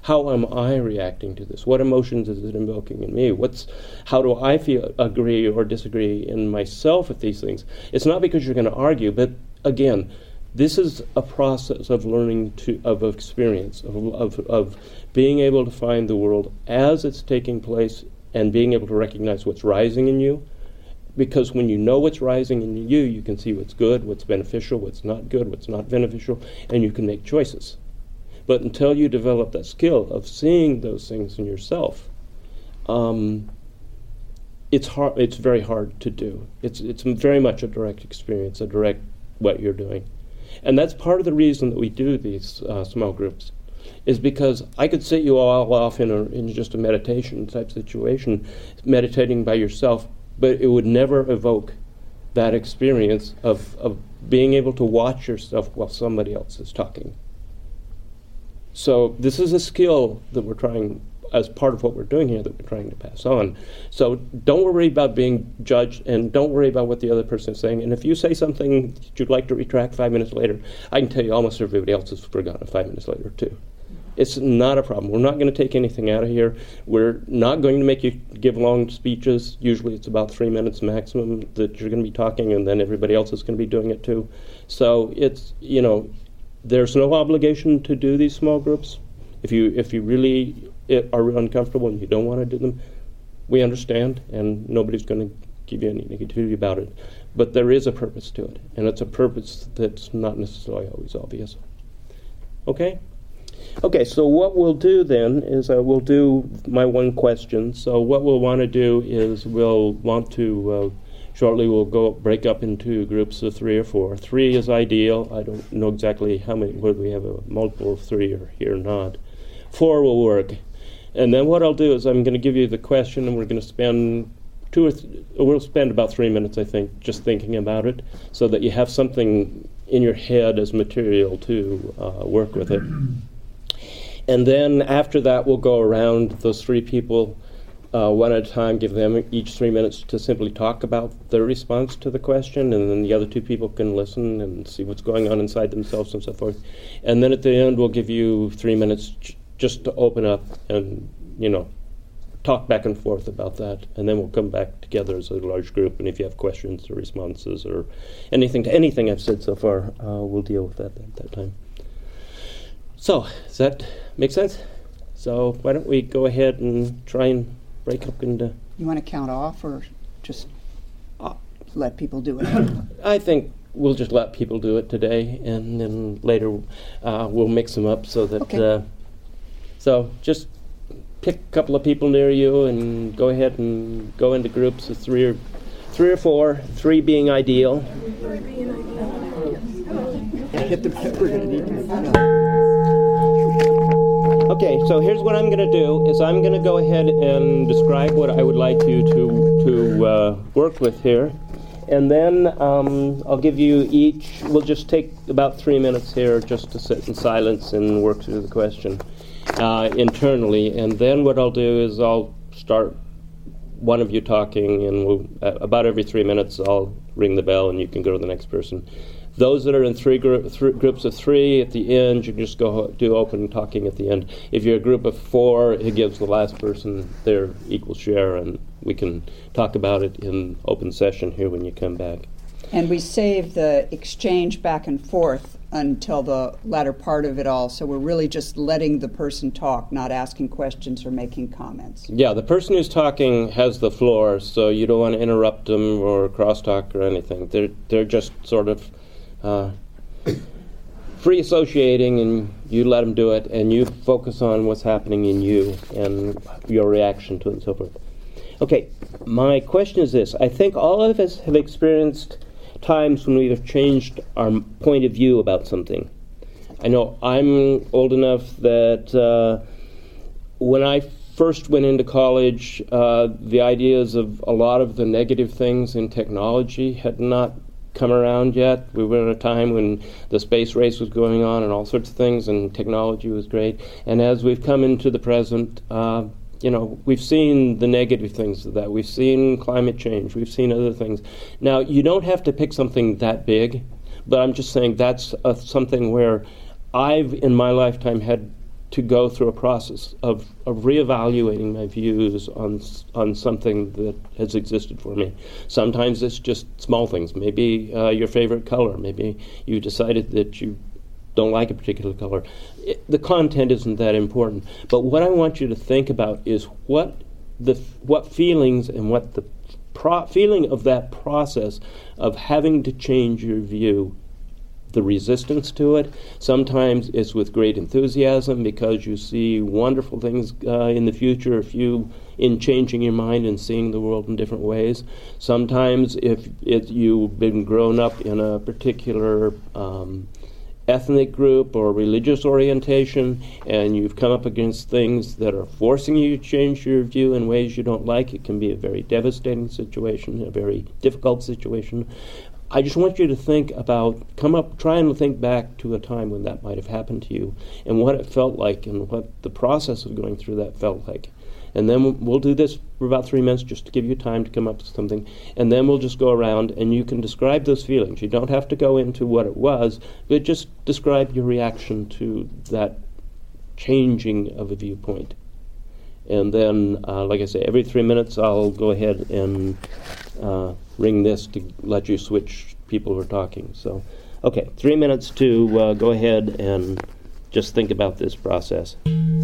how am I reacting to this? What emotions is it invoking in me? How do I feel, agree or disagree in myself with these things? It's not because you're going to argue, but again, this is a process of learning of experience, of being able to find the world as it's taking place and being able to recognize what's rising in you. Because when you know what's rising in you, you can see what's good, what's beneficial, what's not good, what's not beneficial, and you can make choices. But until you develop that skill of seeing those things in yourself, it's hard. It's very hard to do. It's very much a direct experience, a direct what you're doing. And that's part of the reason that we do these small groups, is because I could sit you all off in just a meditation type situation, meditating by yourself, but it would never evoke that experience of being able to watch yourself while somebody else is talking. So this is a skill that we're trying, as part of what we're doing here, that we're trying to pass on. So don't worry about being judged, and don't worry about what the other person is saying. And if you say something that you'd like to retract 5 minutes later, I can tell you almost everybody else has forgotten 5 minutes later too. It's not a problem. We're not going to take anything out of here. We're not going to make you give long speeches. Usually it's about 3 minutes maximum that you're going to be talking, and then everybody else is going to be doing it too. So it's, there's no obligation to do these small groups. If you really are uncomfortable and you don't want to do them, we understand, and nobody's going to give you any negativity about it. But there is a purpose to it, and it's a purpose that's not necessarily always obvious. Okay? Okay, so what we'll do then is we'll do my one question. So what we'll want to do is shortly we'll break up into groups of 3 or 4. 3 is ideal. I don't know exactly how many, whether we have a multiple of 3 or here or not. 4 will work. And then what I'll do is I'm going to give you the question, and we're going to spend we'll spend about 3 minutes, I think, just thinking about it, so that you have something in your head as material to work with it. And then after that, we'll go around those 3 people one at a time, give them each 3 minutes to simply talk about their response to the question, and then the other 2 people can listen and see what's going on inside themselves and so forth. And then at the end, we'll give you 3 minutes just to open up and, talk back and forth about that. And then we'll come back together as a large group, and if you have questions or responses or anything to anything I've said so far, we'll deal with that at that time. So, does that make sense? So why don't we go ahead and try and break up into...
You want to count off or just let people do it?
I think we'll just let people do it today, and then later we'll mix them up so that...
Okay.
So just pick a couple of people near you and go ahead and go into groups of 3 or 4, 3 being ideal.
Hit the pepper. We're going to need to...
Okay, so here's what I'm going to do, is I'm going to go ahead and describe what I would like you to work with here. And then I'll give you each, we'll just take about 3 minutes here just to sit in silence and work through the question internally. And then what I'll do is I'll start one of you talking, and about every 3 minutes I'll ring the bell and you can go to the next person. Those that are in groups of 3, at the end, you can just go do open talking at the end. If you're a group of 4, it gives the last person their equal share, and we can talk about it in open session here when you come back.
And we save the exchange back and forth until the latter part of it all, so we're really just letting the person talk, not asking questions or making comments.
Yeah, the person who's talking has the floor, so you don't want to interrupt them or crosstalk or anything. They're just sort of... free associating, and you let them do it, and you focus on what's happening in you and your reaction to it and so forth. Okay, my question is this. I think all of us have experienced times when we have changed our point of view about something. I know I'm old enough that when I first went into college, the ideas of a lot of the negative things in technology had not come around yet. We were in a time when the space race was going on and all sorts of things, and technology was great. And as we've come into the present, we've seen the negative things of that. We've seen climate change. We've seen other things. Now, you don't have to pick something that big, but I'm just saying that's something where I've, in my lifetime, had to go through a process of reevaluating my views on something that has existed for me. Sometimes it's just small things. Maybe your favorite color. Maybe you decided that you don't like a particular color. The content isn't that important. But what I want you to think about is what feelings and what the feeling of that process of having to change your view, the resistance to it. Sometimes it's with great enthusiasm because you see wonderful things in the future if you in changing your mind and seeing the world in different ways. Sometimes if you've been grown up in a particular ethnic group or religious orientation and you've come up against things that are forcing you to change your view in ways you don't like, it can be a very devastating situation, a very difficult situation. I just want you to think about, try and think back to a time when that might have happened to you and what it felt like and what the process of going through that felt like. And then we'll do this for about 3 minutes just to give you time to come up with something. And then we'll just go around and you can describe those feelings. You don't have to go into what it was, but just describe your reaction to that changing of a viewpoint. And then, like I say, every 3 minutes I'll go ahead and ring this to let you switch people who are talking. So, okay, 3 minutes to go ahead and just think about this process.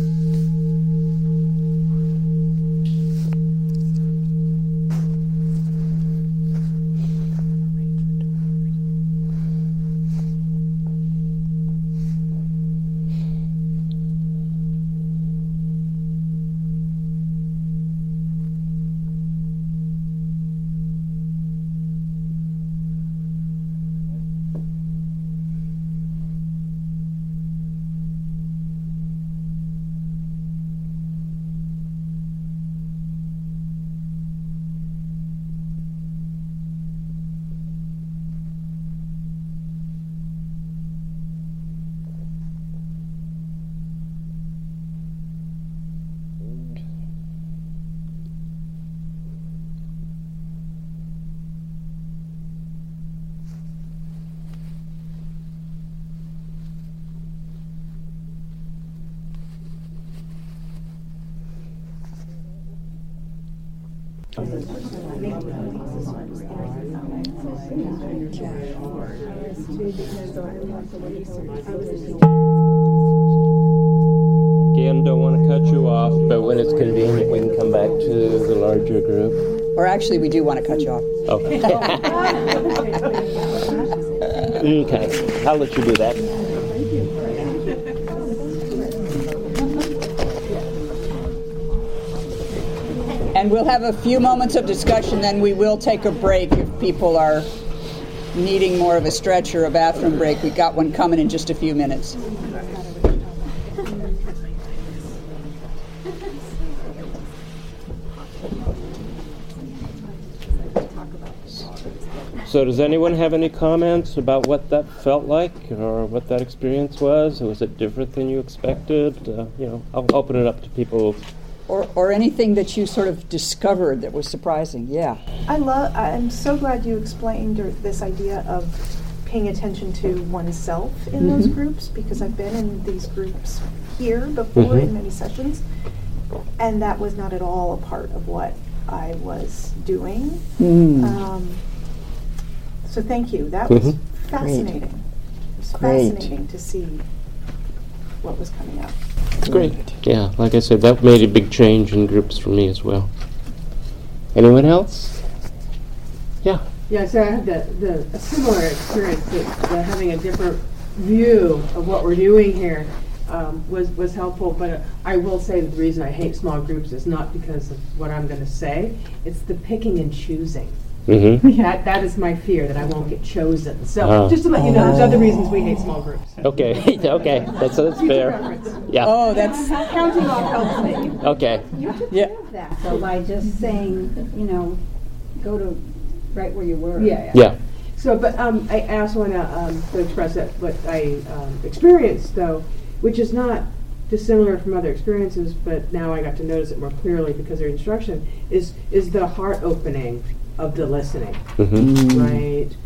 Again, don't want to cut you off, but when it's convenient, we can come back to the larger group.
Or actually, we do want to cut you off.
Okay. Okay, I'll let you do that.
And we'll have a few moments of discussion, then we will take a break if people are needing more of a stretch or a bathroom break. We've got one coming in just a few minutes.
So does anyone have any comments about what that felt like or what that experience was? Was it different than you expected? I'll open it up to people.
Or anything that you sort of discovered that was surprising, yeah.
I'm so glad you explained this idea of paying attention to oneself in those groups, because I've been in these groups here before in many sessions, and that was not at all a part of what I was doing. So thank you. That was fascinating. It was fascinating to see what was coming up.
Great. Yeah, like I said, that made a big change in groups for me as well. Anyone else? Yeah.
Yeah, so I had a similar experience that having a different view of what we're doing here was helpful, but I will say that the reason I hate small groups is not because of what I'm going to say, it's the picking and choosing. That is my fear, that I won't get chosen. So just to let you know, there's other reasons we hate small groups.
Okay, okay, that's fair. Yeah.
Oh, that's
counting off helps me.
Okay.
You took care of that, so by just saying, go to right where you were.
Yeah.
So, but I also want to express that what I experienced, though, which is not dissimilar from other experiences, but now I got to notice it more clearly because of your instruction, is the heart opening of the listening, right?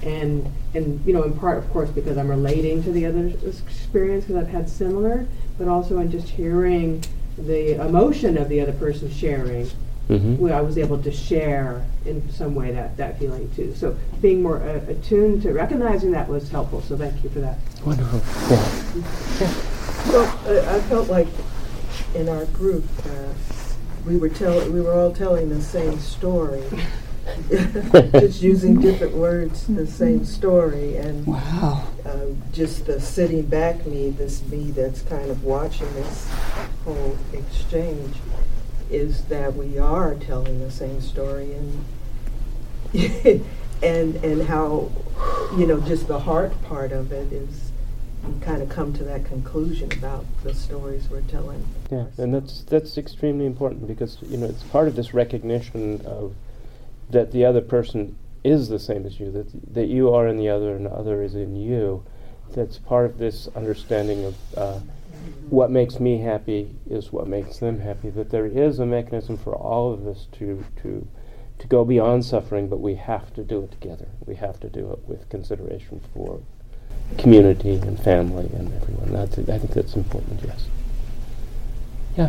And in part, of course, because I'm relating to the other's experience, because I've had similar, but also in just hearing the emotion of the other person sharing, where I was able to share in some way that feeling too. So being more attuned to recognizing that was helpful. So thank you for that.
Wonderful. Yeah.
Well, I felt like in our group we were all telling the same story, just using different words, the same story, and
Wow.
Just the sitting back me that's kind of watching this whole exchange, is that we are telling the same story, and and how, just the heart part of it is you kind of come to that conclusion about the stories we're telling.
Yeah, and that's extremely important, because it's part of this recognition of that the other person is the same as you, that you are in the other and the other is in you. That's part of this understanding of what makes me happy is what makes them happy, that there is a mechanism for all of us to go beyond suffering, but we have to do it together. We have to do it with consideration for community and family and everyone. I think that's important, yes. Yeah.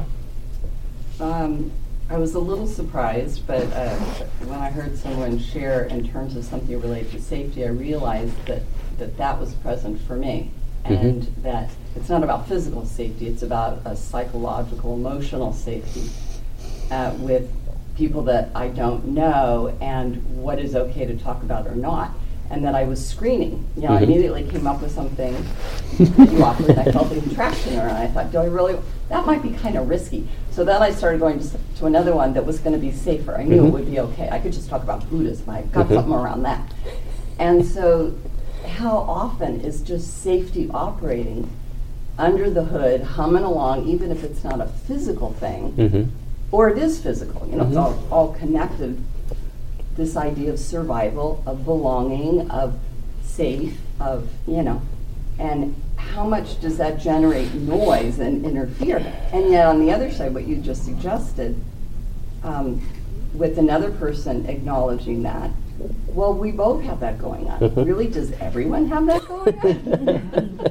I was a little surprised, but when I heard someone share in terms of something related to safety, I realized that was present for me, and that it's not about physical safety, it's about a psychological, emotional safety with people that I don't know, and what is okay to talk about or not. And that I was screening. I immediately came up with something pretty awkward. I felt a contraction there, and I thought, that might be kind of risky. So then I started going to another one that was going to be safer. I knew it would be okay. I could just talk about Buddhism. I got something around that. And so how often is just safety operating under the hood, humming along, even if it's not a physical thing, or it is physical, it's all connected. This idea of survival, of belonging, of safe, of, and how much does that generate noise and interfere? And yet on the other side, what you just suggested, with another person acknowledging that, well, we both have that going on. Really, does everyone have that going on?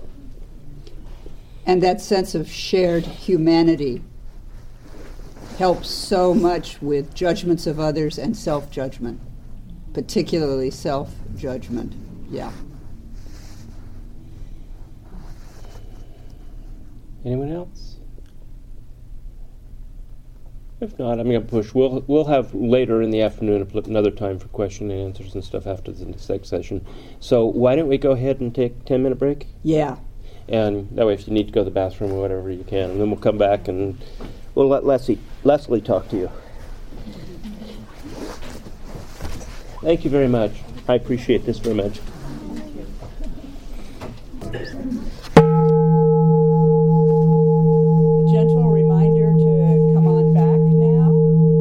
And that sense of shared humanity helps so much with judgments of others and self-judgment, particularly self-judgment. Yeah.
Anyone else? If not, I'm going to push. We'll have later in the afternoon another time for question and answers and stuff after the next session. So why don't we go ahead and take a 10-minute break?
Yeah.
And that way, if you need to go to the bathroom or whatever, you can. And then we'll come back and we'll let Leslie talk to you. Thank you very much. I appreciate this very much.
Gentle reminder to come on back now.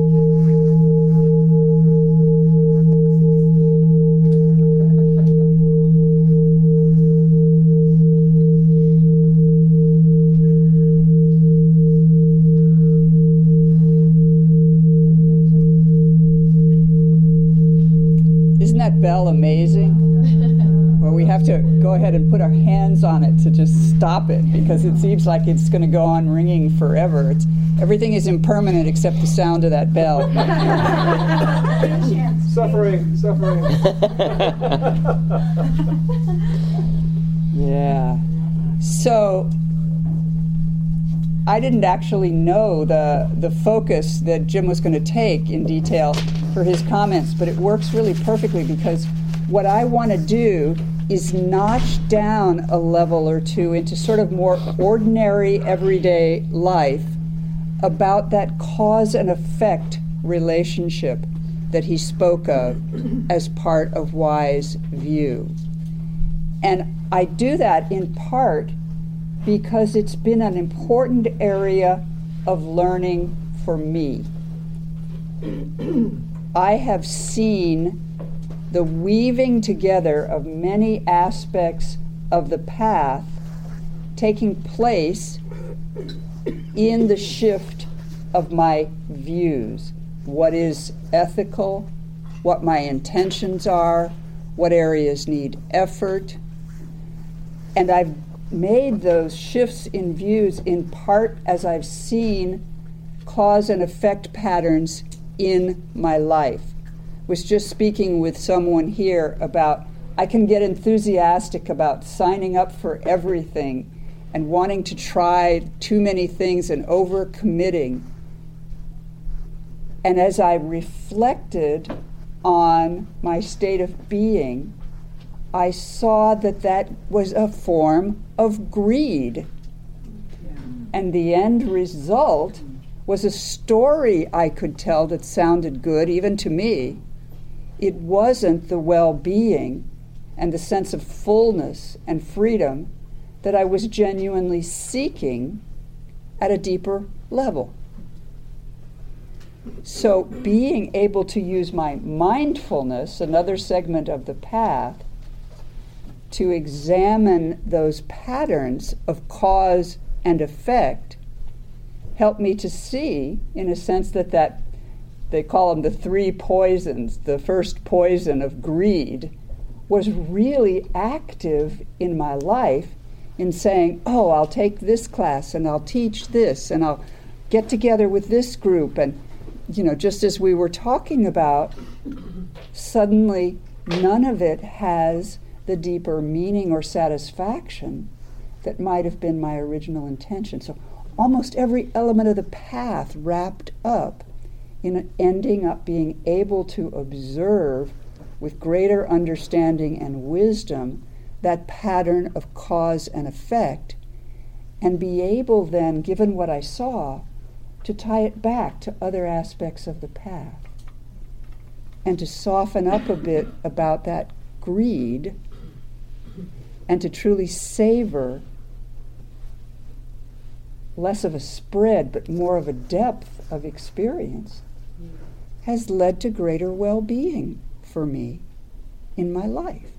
Isn't that bell amazing? Well, we have to go ahead and put our hands on it to just stop it, because it seems like it's going to go on ringing forever. Everything is impermanent except the sound of that bell.
Suffering.
Yeah. So I didn't actually know the focus that Jim was going to take in detail for his comments, but it works really perfectly, because what I want to do is notch down a level or two into sort of more ordinary everyday life about that cause and effect relationship that he spoke of as part of Wise View. And I do that in part because it's been an important area of learning for me. I have seen the weaving together of many aspects of the path taking place in the shift of my views. What is ethical, what my intentions are, what areas need effort. And I've made those shifts in views in part as I've seen cause and effect patterns in my life. Was just speaking with someone here about I can get enthusiastic about signing up for everything and wanting to try too many things and overcommitting. And as I reflected on my state of being, I saw that that was a form of greed. And the end result was a story I could tell that sounded good, even to me. It wasn't the well-being and the sense of fullness and freedom that I was genuinely seeking at a deeper level. So being able to use my mindfulness, another segment of the path, to examine those patterns of cause and effect helped me to see, in a sense, that they call them the three poisons. The first poison of greed was really active in my life in saying, oh, I'll take this class and I'll teach this and I'll get together with this group. And, just as we were talking about, suddenly none of it has the deeper meaning or satisfaction that might have been my original intention. So almost every element of the path wrapped up in ending up being able to observe with greater understanding and wisdom that pattern of cause and effect, and be able then, given what I saw, to tie it back to other aspects of the path and to soften up a bit about that greed and to truly savor less of a spread but more of a depth of experience has led to greater well-being for me in my life.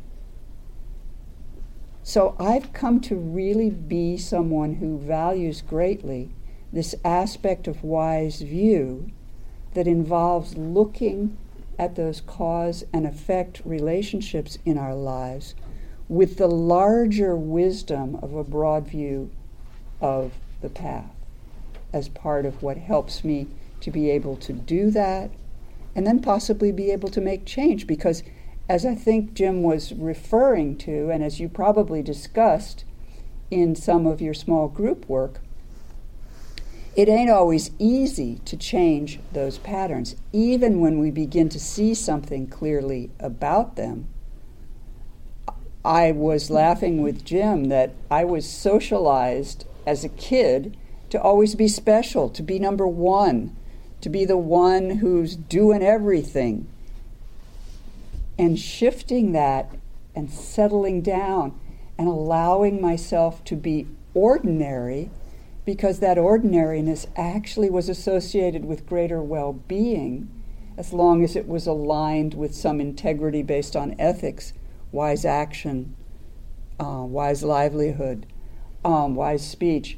So I've come to really be someone who values greatly this aspect of wise view that involves looking at those cause and effect relationships in our lives with the larger wisdom of a broad view of the path as part of what helps me to be able to do that and then possibly be able to make change. Because as I think Jim was referring to, and as you probably discussed in some of your small group work, it ain't always easy to change those patterns, even when we begin to see something clearly about them. I was laughing with Jim that I was socialized as a kid to always be special, to be number one, to be the one who's doing everything. And shifting that and settling down and allowing myself to be ordinary, because that ordinariness actually was associated with greater well-being as long as it was aligned with some integrity based on ethics, wise action, wise livelihood, wise speech,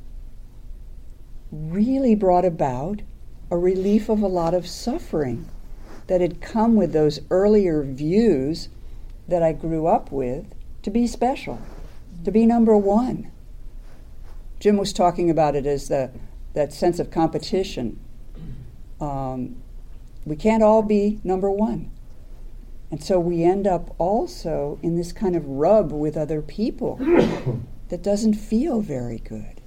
really brought about a relief of a lot of suffering that had come with those earlier views that I grew up with to be special, to be number one. Jim was talking about it as that sense of competition. We can't all be number one. And so we end up also in this kind of rub with other people that doesn't feel very good.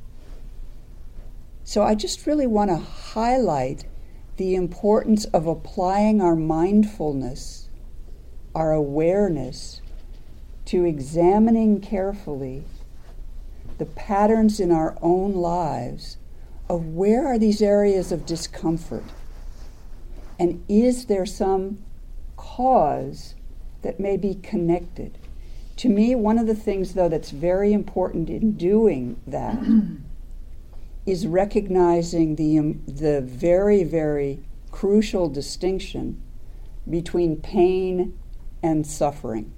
So I just really want to highlight the importance of applying our mindfulness, our awareness, to examining carefully the patterns in our own lives of where are these areas of discomfort, and is there some cause that may be connected. To me, one of the things, though, that's very important in doing that is recognizing the very, very crucial distinction between pain and suffering.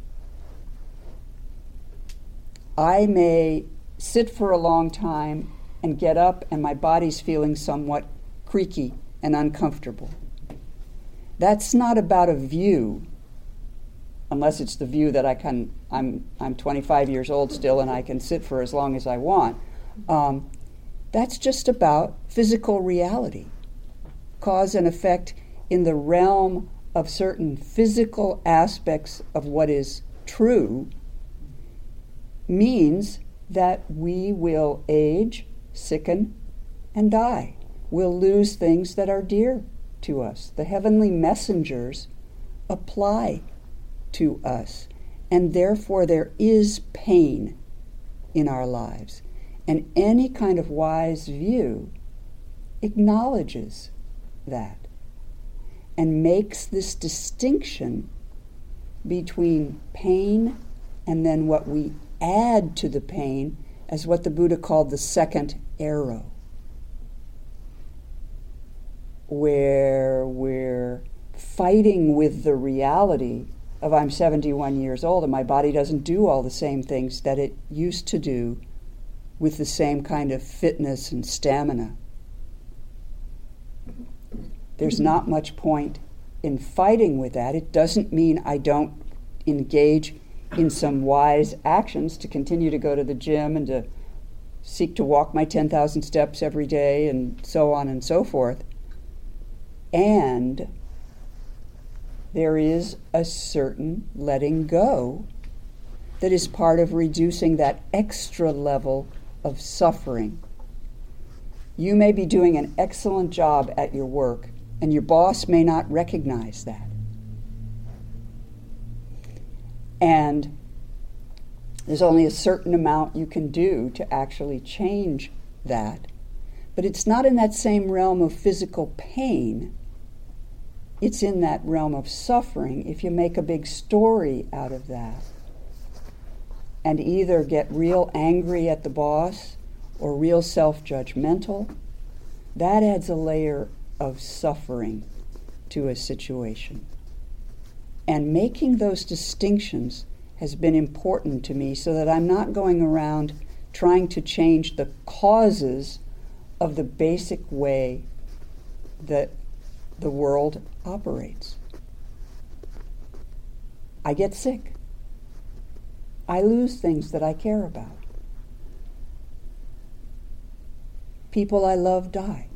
I may sit for a long time and get up and my body's feeling somewhat creaky and uncomfortable. That's not about a view. unless it's the view that I'm 25 years old still and I can sit for as long as I want. That's just about physical reality. Cause and effect in the realm of certain physical aspects of what is true means that we will age, sicken, and die. We'll lose things that are dear to us. The heavenly messengers apply to us, and therefore there is pain in our lives. And any kind of wise view acknowledges that and makes this distinction between pain and then what we add to the pain as what the Buddha called the second arrow, where we're fighting with the reality of I'm 71 years old and my body doesn't do all the same things that it used to do with the same kind of fitness and stamina. There's not much point in fighting with that. It doesn't mean I don't engage in some wise actions to continue to go to the gym and to seek to walk my 10,000 steps every day and so on and so forth. And there is a certain letting go that is part of reducing that extra level of suffering. You may be doing an excellent job at your work, and your boss may not recognize that. And there's only a certain amount you can do to actually change that. But it's not in that same realm of physical pain. It's in that realm of suffering if you make a big story out of that and either get real angry at the boss or real self-judgmental. That adds a layer of suffering to a situation. And making those distinctions has been important to me so that I'm not going around trying to change the causes of the basic way that the world operates. I get sick. I lose things that I care about. People I love die.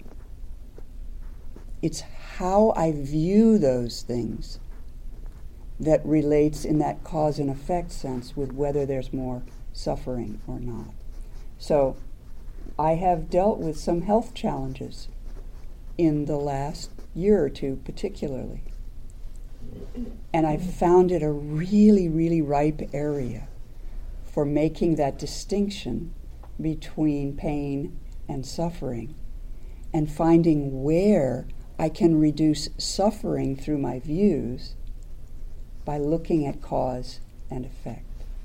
It's how I view those things that relates in that cause and effect sense with whether there's more suffering or not. So I have dealt with some health challenges in the last year or two particularly. And I've found it a really, really ripe area for making that distinction between pain and suffering and finding where I can reduce suffering through my views by looking at cause and effect.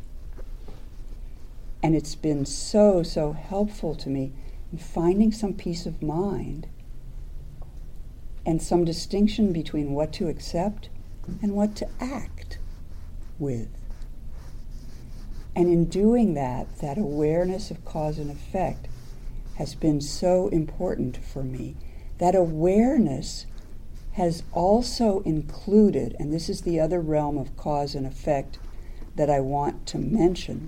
And it's been so, so helpful to me in finding some peace of mind and some distinction between what to accept and what to act with. And in doing that, that awareness of cause and effect has been so important for me. That awareness has also included, and this is the other realm of cause and effect that I want to mention,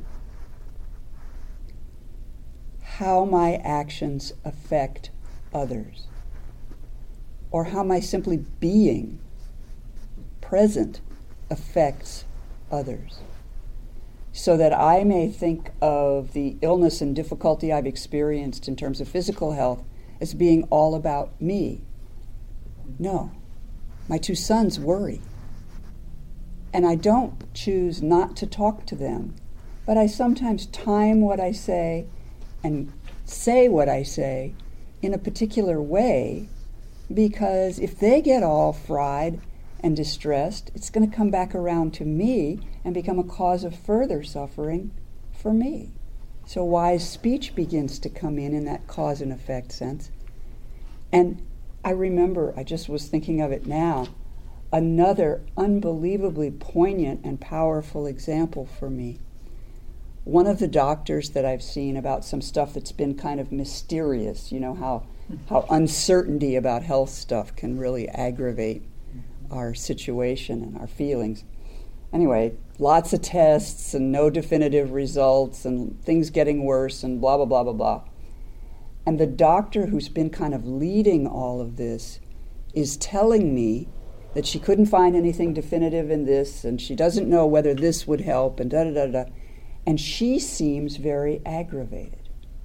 how my actions affect others, or how my simply being present affects others. So that I may think of the illness and difficulty I've experienced in terms of physical health as being all about me. No. My two sons worry. And I don't choose not to talk to them, but I sometimes time what I say and say what I say in a particular way, because if they get all fried and distressed, it's going to come back around to me and become a cause of further suffering for me. So wise speech begins to come in that cause and effect sense. And I remember, I just was thinking of it now, another unbelievably poignant and powerful example for me. One of the doctors that I've seen about some stuff that's been kind of mysterious, you know, how uncertainty about health stuff can really aggravate our situation and our feelings. Anyway, lots of tests and no definitive results and things getting worse and blah, blah, blah, blah, blah. And the doctor who's been kind of leading all of this is telling me that she couldn't find anything definitive in this and she doesn't know whether this would help and da-da-da-da. And she seems very aggravated.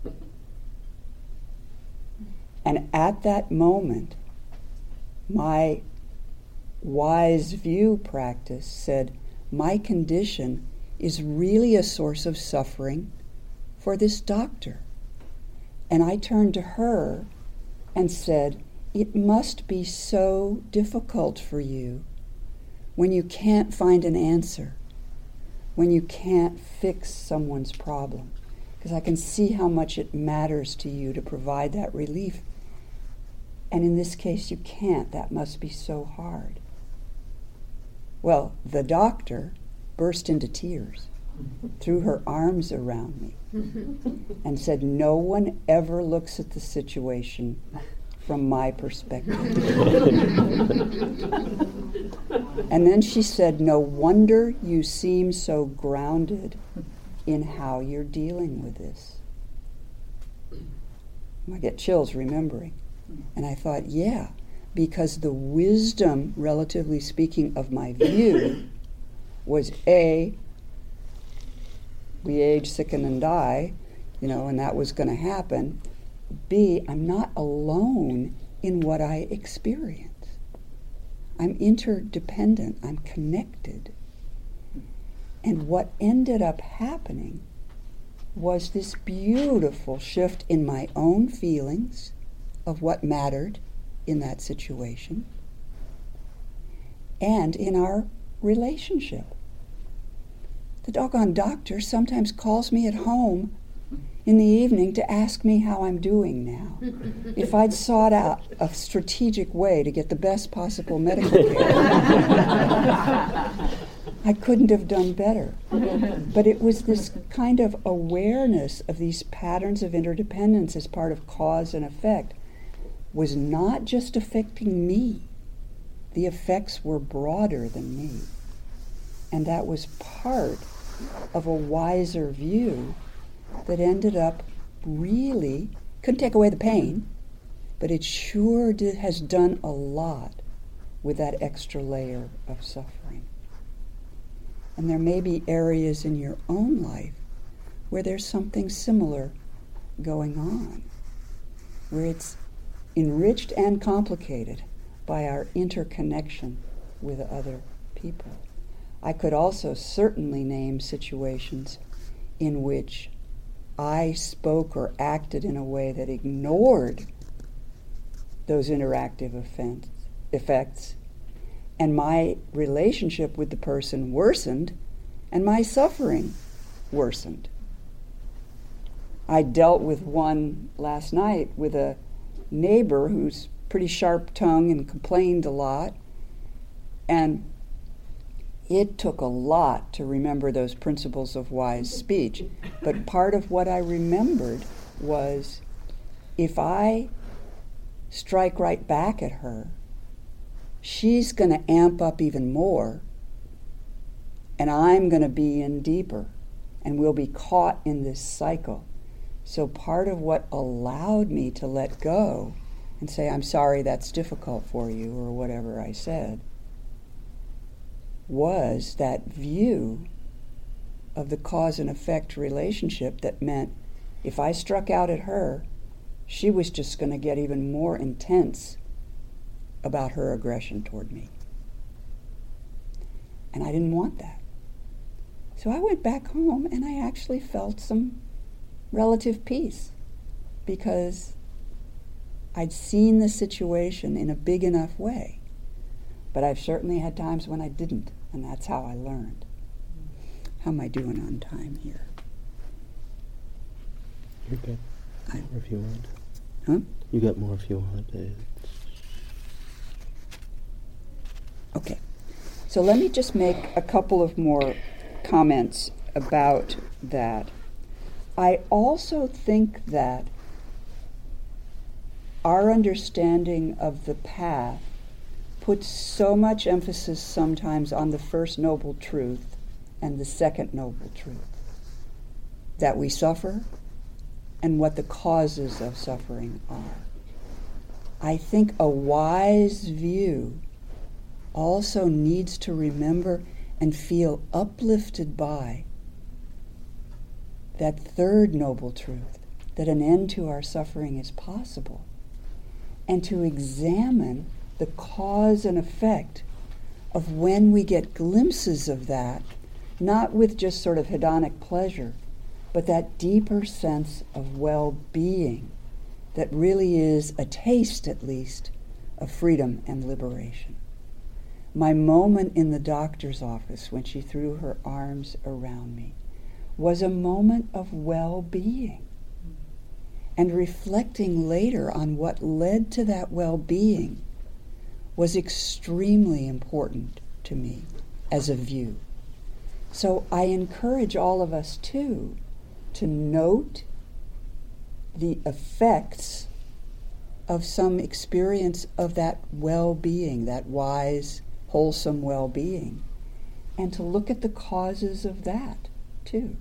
And at that moment, my wise view practice said, my condition is really a source of suffering for this doctor. And I turned to her and said, it must be so difficult for you when you can't find an answer, when you can't fix someone's problem, because I can see how much it matters to you to provide that relief. And in this case, you can't. That must be so hard. Well, the doctor burst into tears, threw her arms around me, and said, no one ever looks at the situation from my perspective. And then she said, no wonder you seem so grounded in how you're dealing with this. I get chills remembering. And I thought, yeah, because the wisdom, relatively speaking, of my view was A, we age, sicken, and die, and that was going to happen. B, I'm not alone in what I experience. I'm interdependent. I'm connected. And what ended up happening was this beautiful shift in my own feelings of what mattered in that situation and in our relationship. The doggone doctor sometimes calls me at home in the evening to ask me how I'm doing now. If I'd sought out a strategic way to get the best possible medical care, I couldn't have done better. But it was this kind of awareness of these patterns of interdependence as part of cause and effect was not just affecting me. The effects were broader than me. And that was part of a wiser view that ended up really, couldn't take away the pain, but it sure has done a lot with that extra layer of suffering. And there may be areas in your own life where there's something similar going on, where it's enriched and complicated by our interconnection with other people. I could also certainly name situations in which I spoke or acted in a way that ignored those interactive effects, and my relationship with the person worsened, and my suffering worsened. I dealt with one last night with a neighbor who's pretty sharp-tongued and complained a lot, and it took a lot to remember those principles of wise speech. But part of what I remembered was, if I strike right back at her, she's going to amp up even more, and I'm going to be in deeper, and we'll be caught in this cycle. So part of what allowed me to let go and say, I'm sorry that's difficult for you, or whatever I said, was that view of the cause and effect relationship that meant if I struck out at her, she was just going to get even more intense about her aggression toward me. And I didn't want that. So I went back home and I actually felt some relative peace, because I'd seen the situation in a big enough way. But I've certainly had times when I didn't, and that's how I learned. How am I doing on time here?
You're good. More if you want.
Huh?
You got more if you want.
Okay. So let me just make a couple of more comments about that. I also think that our understanding of the path put so much emphasis sometimes on the first noble truth and the second noble truth, that we suffer and what the causes of suffering are. I think a wise view also needs to remember and feel uplifted by that third noble truth, that an end to our suffering is possible, and to examine the cause and effect of when we get glimpses of that, not with just sort of hedonic pleasure, but that deeper sense of well-being that really is a taste, at least, of freedom and liberation. My moment in the doctor's office when she threw her arms around me was a moment of well-being. And reflecting later on what led to that well-being was extremely important to me as a view. So I encourage all of us, too, to note the effects of some experience of that well-being, that wise, wholesome well-being, and to look at the causes of that, too.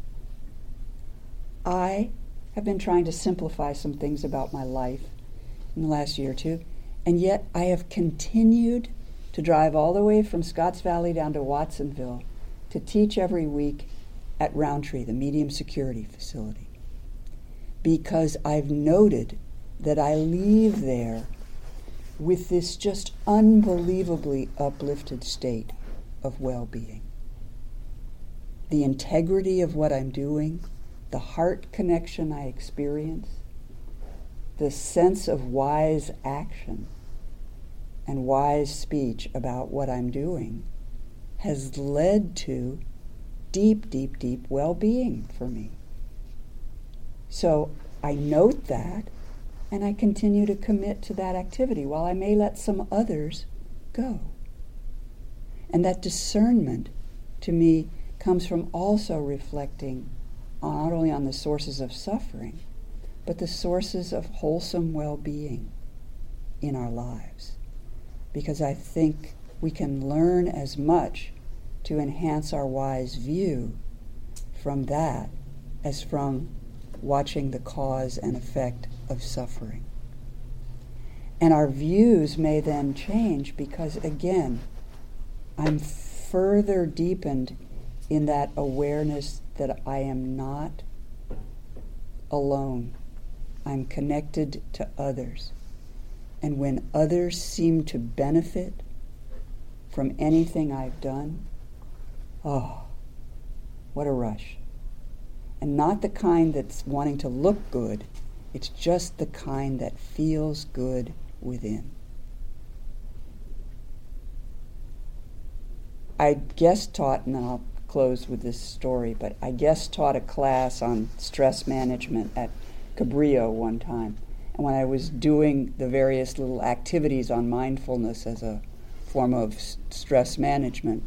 I have been trying to simplify some things about my life in the last year or two, and yet I have continued to drive all the way from Scotts Valley down to Watsonville to teach every week at Roundtree, the medium security facility, because I've noted that I leave there with this just unbelievably uplifted state of well-being. The integrity of what I'm doing, the heart connection I experience, the sense of wise action and wise speech about what I'm doing has led to deep, deep, deep well-being for me. So I note that, and I continue to commit to that activity while I may let some others go. And that discernment, to me, comes from also reflecting not only on the sources of suffering, but the sources of wholesome well-being in our lives. Because I think we can learn as much to enhance our wise view from that as from watching the cause and effect of suffering. And our views may then change because, again, I'm further deepened in that awareness that I am not alone. I'm connected to others. And when others seem to benefit from anything I've done, oh, what a rush. And not the kind that's wanting to look good, it's just the kind that feels good within. I guest taught, and then I'll close with this story, but I guest taught a class on stress management at Cabrillo one time. And when I was doing the various little activities on mindfulness as a form of stress management,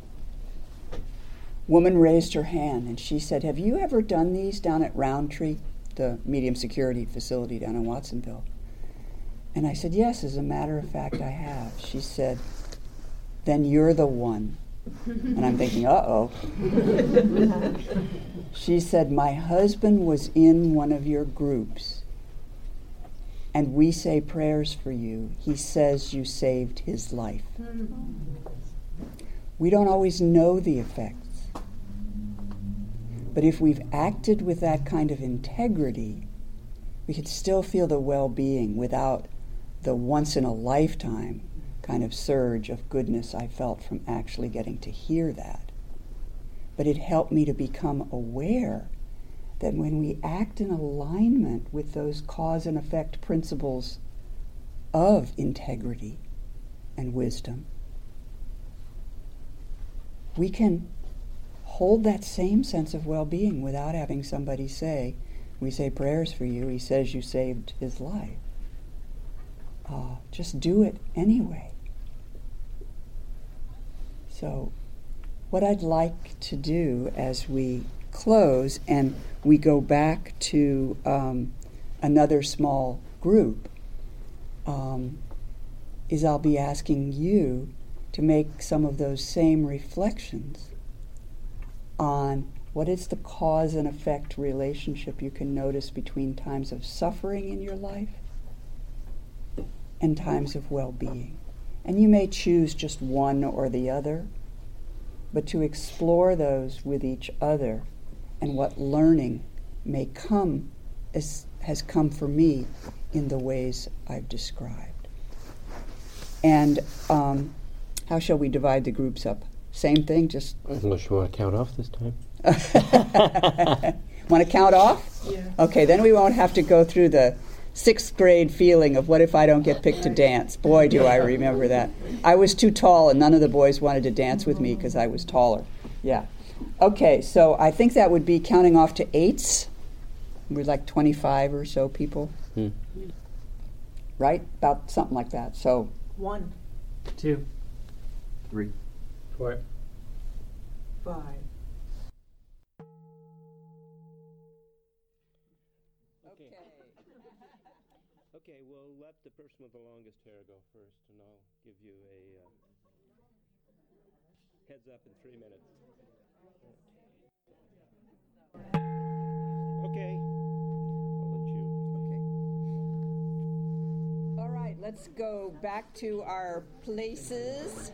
woman raised her hand and she said, "Have you ever done these down at Roundtree, the medium security facility down in Watsonville?" And I said, "Yes, as a matter of fact, I have." She said, "Then you're the one." And I'm thinking, uh-oh. She said, "My husband was in one of your groups, and we say prayers for you. He says you saved his life." We don't always know the effects, but if we've acted with that kind of integrity, we can still feel the well-being without the once-in-a-lifetime kind of surge of goodness I felt from actually getting to hear that. But it helped me to become aware that when we act in alignment with those cause and effect principles of integrity and wisdom, we can hold that same sense of well-being without having somebody say, "We say prayers for you, he says you saved his life." Just do it anyway. So what I'd like to do as we close and we go back to another small group, is I'll be asking you to make some of those same reflections on what is the cause and effect relationship you can notice between times of suffering in your life and times of well-being. And you may choose just one or the other, but to explore those with each other and what learning may come has come for me in the ways I've described. And how shall we divide the groups up? Same thing, just...
Unless you want to count off this time.
Want to count off?
Yeah.
Okay, then we won't have to go through the 6th grade feeling of what if I don't get picked to dance. Boy, do I remember that. I was too tall and none of the boys wanted to dance with me because I was taller. Yeah. Okay, so I think that would be counting off to 8s. We're like 25 or so people. Right? About something like that. So
1,
2, 3, 4,
5.
Okay, we'll let the person with the longest hair go first, and I'll give you a heads up in 3 minutes. Okay. I'll let you.
Okay. All right, let's go back to our places.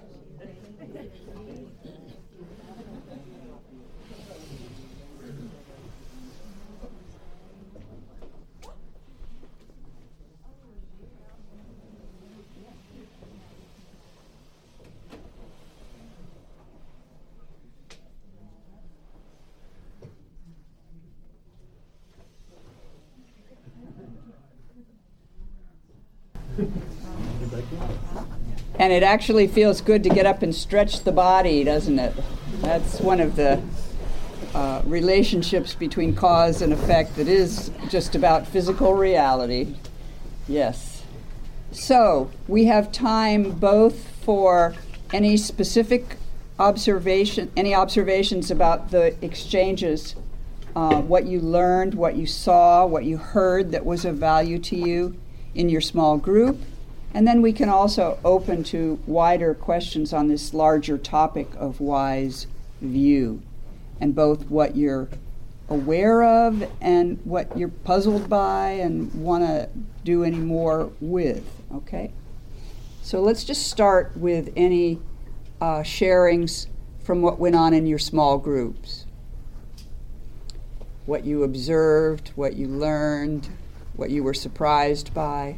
And it actually feels good to get up and stretch the body, doesn't it? That's one of the relationships between cause and effect that is just about physical reality. Yes. So we have time both for any specific any observations about the exchanges, what you learned, what you saw, what you heard that was of value to you in your small group. And then we can also open to wider questions on this larger topic of wise view, and both what you're aware of and what you're puzzled by and want to do any more with, okay? So let's just start with any sharings from what went on in your small groups. What you observed, what you learned, what you were surprised by.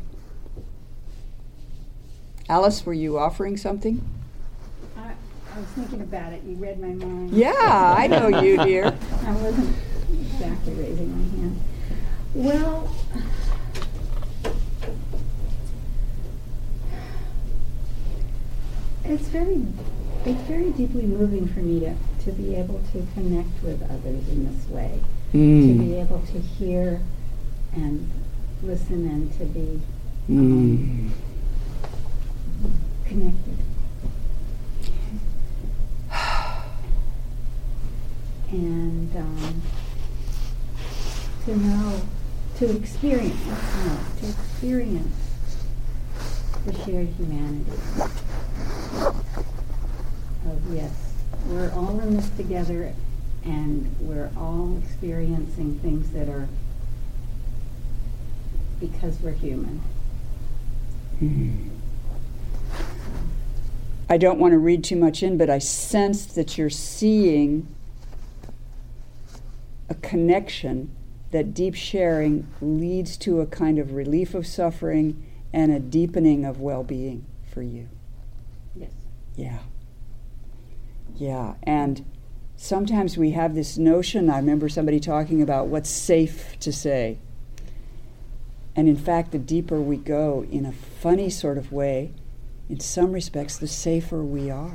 Alice, were you offering something?
I was thinking about it. You read my mind.
Yeah, I know you, dear.
I wasn't exactly raising my hand. Well, it's very deeply moving for me to be able to connect with others in this way. To be able to hear and listen and to be connected. And to know, to experience the shared humanity of, yes, we're all in this together and we're all experiencing things that are because we're human.
I don't want to read too much in, but I sense that you're seeing a connection, that deep sharing leads to a kind of relief of suffering and a deepening of well-being for you.
Yes.
Yeah. Yeah, and sometimes we have this notion, I remember somebody talking about what's safe to say. And in fact, the deeper we go, in a funny sort of way, in some respects, the safer we are.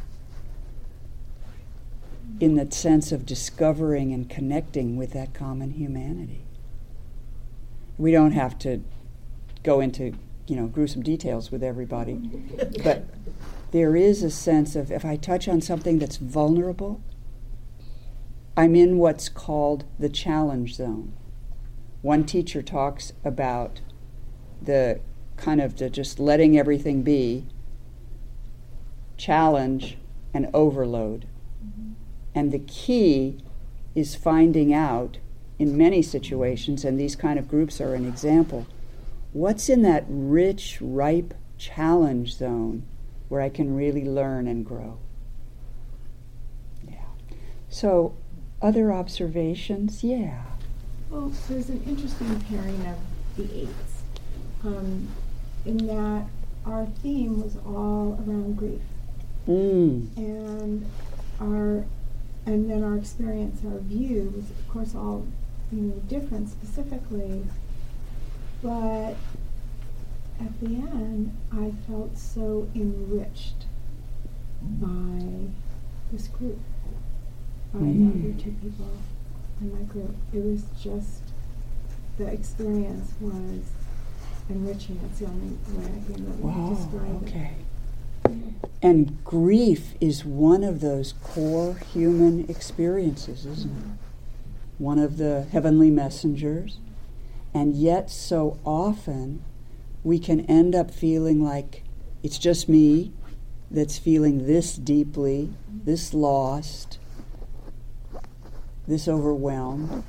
In that sense of discovering and connecting with that common humanity. We don't have to go into, gruesome details with everybody, but there is a sense of, if I touch on something that's vulnerable, I'm in what's called the challenge zone. One teacher talks about the kind of the just letting everything be, challenge, and overload. And the key is finding out, in many situations, and these kind of groups are an example, what's in that rich, ripe challenge zone where I can really learn and grow. Yeah. So, other observations? Yeah.
Well, there's an interesting pairing of the eights, in that our theme was all around grief. And then our experience, our view was, of course, all different specifically. But at the end, I felt so enriched by this group, by the other two people in my group. It was just, the experience was enriching. It's the only way I can really describe it.
And grief is one of those core human experiences, isn't it? One of the heavenly messengers. And yet so often we can end up feeling like it's just me that's feeling this deeply, this lost, this overwhelmed.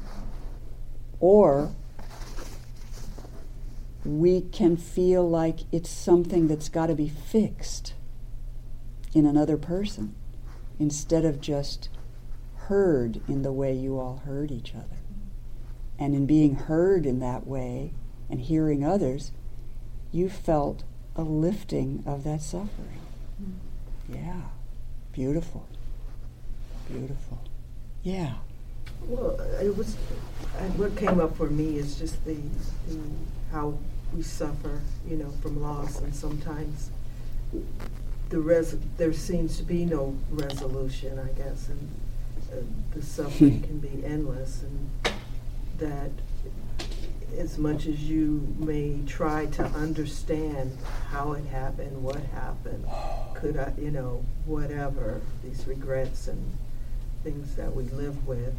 Or we can feel like it's something that's got to be fixed in another person instead of just heard in the way you all heard each other. And in being heard in that way and hearing others, you felt a lifting of that suffering. Yeah. Beautiful. Beautiful. Yeah.
Well, it was, what came up for me is just the how we suffer, from loss, and sometimes there seems to be no resolution, I guess, and the suffering can be endless, and that as much as you may try to understand how it happened, what happened, could I, whatever, these regrets and things that we live with,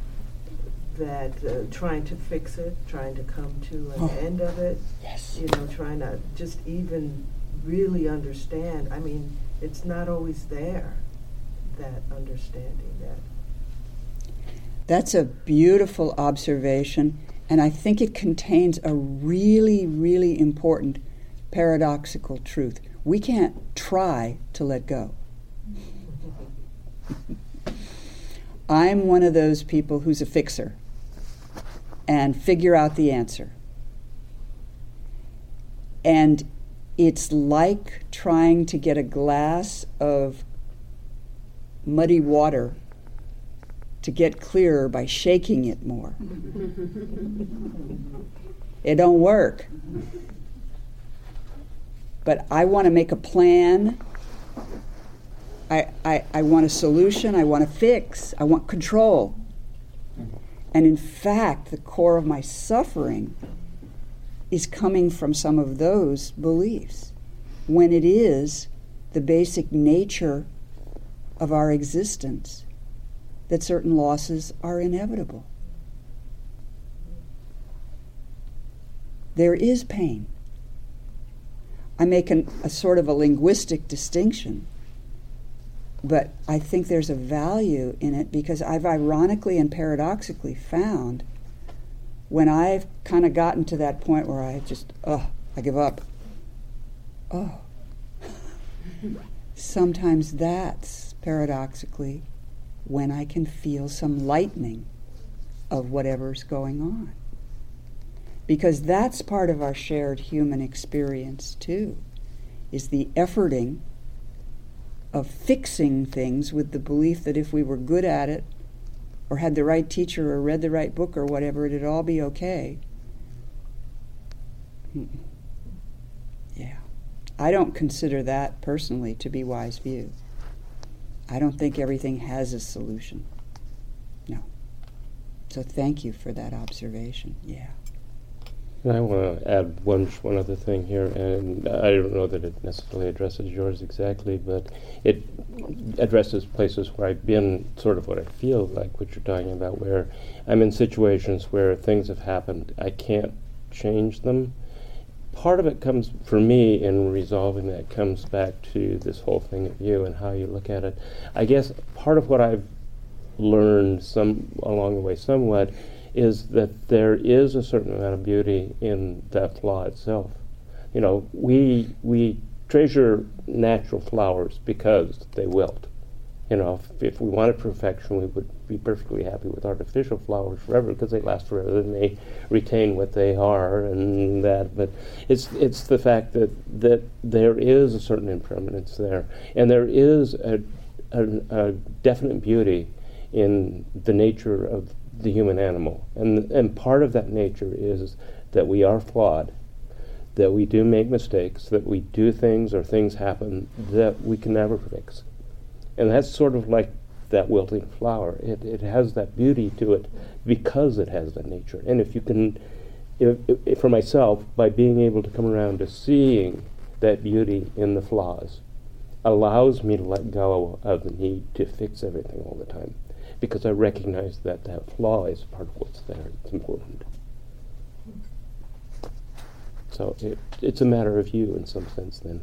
that trying to fix it, trying to come to an end of it, trying to just even really understand. I mean, it's not always there, that understanding that.
That's a beautiful observation, and I think it contains a really, really important paradoxical truth. We can't try to let go. I'm one of those people who's a fixer and figure out the answer. And it's like trying to get a glass of muddy water to get clearer by shaking it more. It don't work. But I want to make a plan. I want a solution. I want a fix. I want control. And in fact, the core of my suffering is coming from some of those beliefs, when it is the basic nature of our existence that certain losses are inevitable. There is pain. I make a sort of a linguistic distinction, but I think there's a value in it, because I've ironically and paradoxically found when I've kind of gotten to that point where I just, I give up. Sometimes that's paradoxically when I can feel some lightening of whatever's going on. Because that's part of our shared human experience too, is the efforting of fixing things with the belief that if we were good at it, or had the right teacher, or read the right book, or whatever, it'd all be okay. Yeah. I don't consider that personally to be wise view. I don't think everything has a solution. No. So thank you for that observation. Yeah.
And I want to add one other thing here, and I don't know that it necessarily addresses yours exactly, but it addresses places where I've been, sort of what I feel like what you're talking about, where I'm in situations where things have happened. I can't change them. part of it comes, for me, in resolving that, comes back to this whole thing of you and how you look at it. I guess part of what I've learned along the way somewhat is that there is a certain amount of beauty in that flaw itself. You know, we treasure natural flowers because they wilt. You know, if we wanted perfection, we would be perfectly happy with artificial flowers forever because they last forever and they retain what they are and that. But it's the fact that there is a certain impermanence there, and there is a definite beauty in the nature of the human animal, and part of that nature is that we are flawed, that we do make mistakes, that we do things or things happen that we can never fix. And that's sort of like that wilting flower. It has that beauty to it because it has that nature. And if you can, if for myself, by being able to come around to seeing that beauty in the flaws, allows me to let go of the need to fix everything all the time. Because I recognize that that flaw is part of what's there. It's important. So it's a matter of you in some sense then.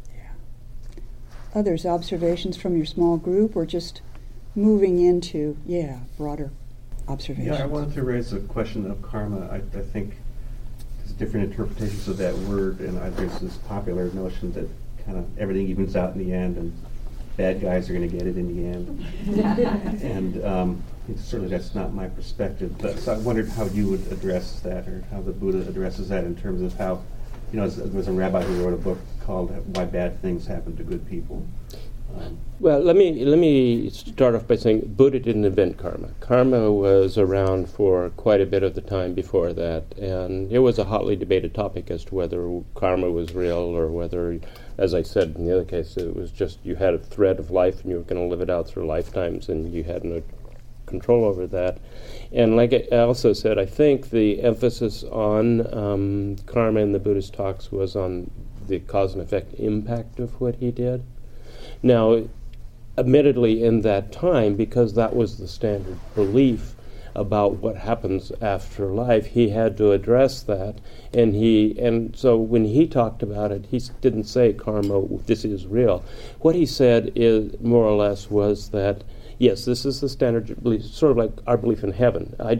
Others, observations from your small group, or just moving into, broader observations?
Yeah, I wanted to raise a question of karma. I think there's different interpretations of that word, and there's this popular notion that kind of everything evens out in the end, and bad guys are going to get it in the end. And certainly that's not my perspective. But, so I wondered how you would address that, or how the Buddha addresses that in terms of how, you know, there's a rabbi who wrote a book called "Why Bad Things Happen to Good People."
Well, let me start off by saying Buddha didn't invent karma. Karma was around for quite a bit of the time before that, and it was a hotly debated topic as to whether karma was real or whether, as I said in the other case, it was just you had a thread of life and you were going to live it out through lifetimes and you had no control over that. And like I also said, I think the emphasis on karma in the Buddhist talks was on the cause and effect impact of what he did. Now, admittedly, in that time, because that was the standard belief about what happens after life, he had to address that. And so when he talked about it, he didn't say karma, this is real. What he said is more or less was that, yes, this is the standard belief, sort of like our belief in heaven. I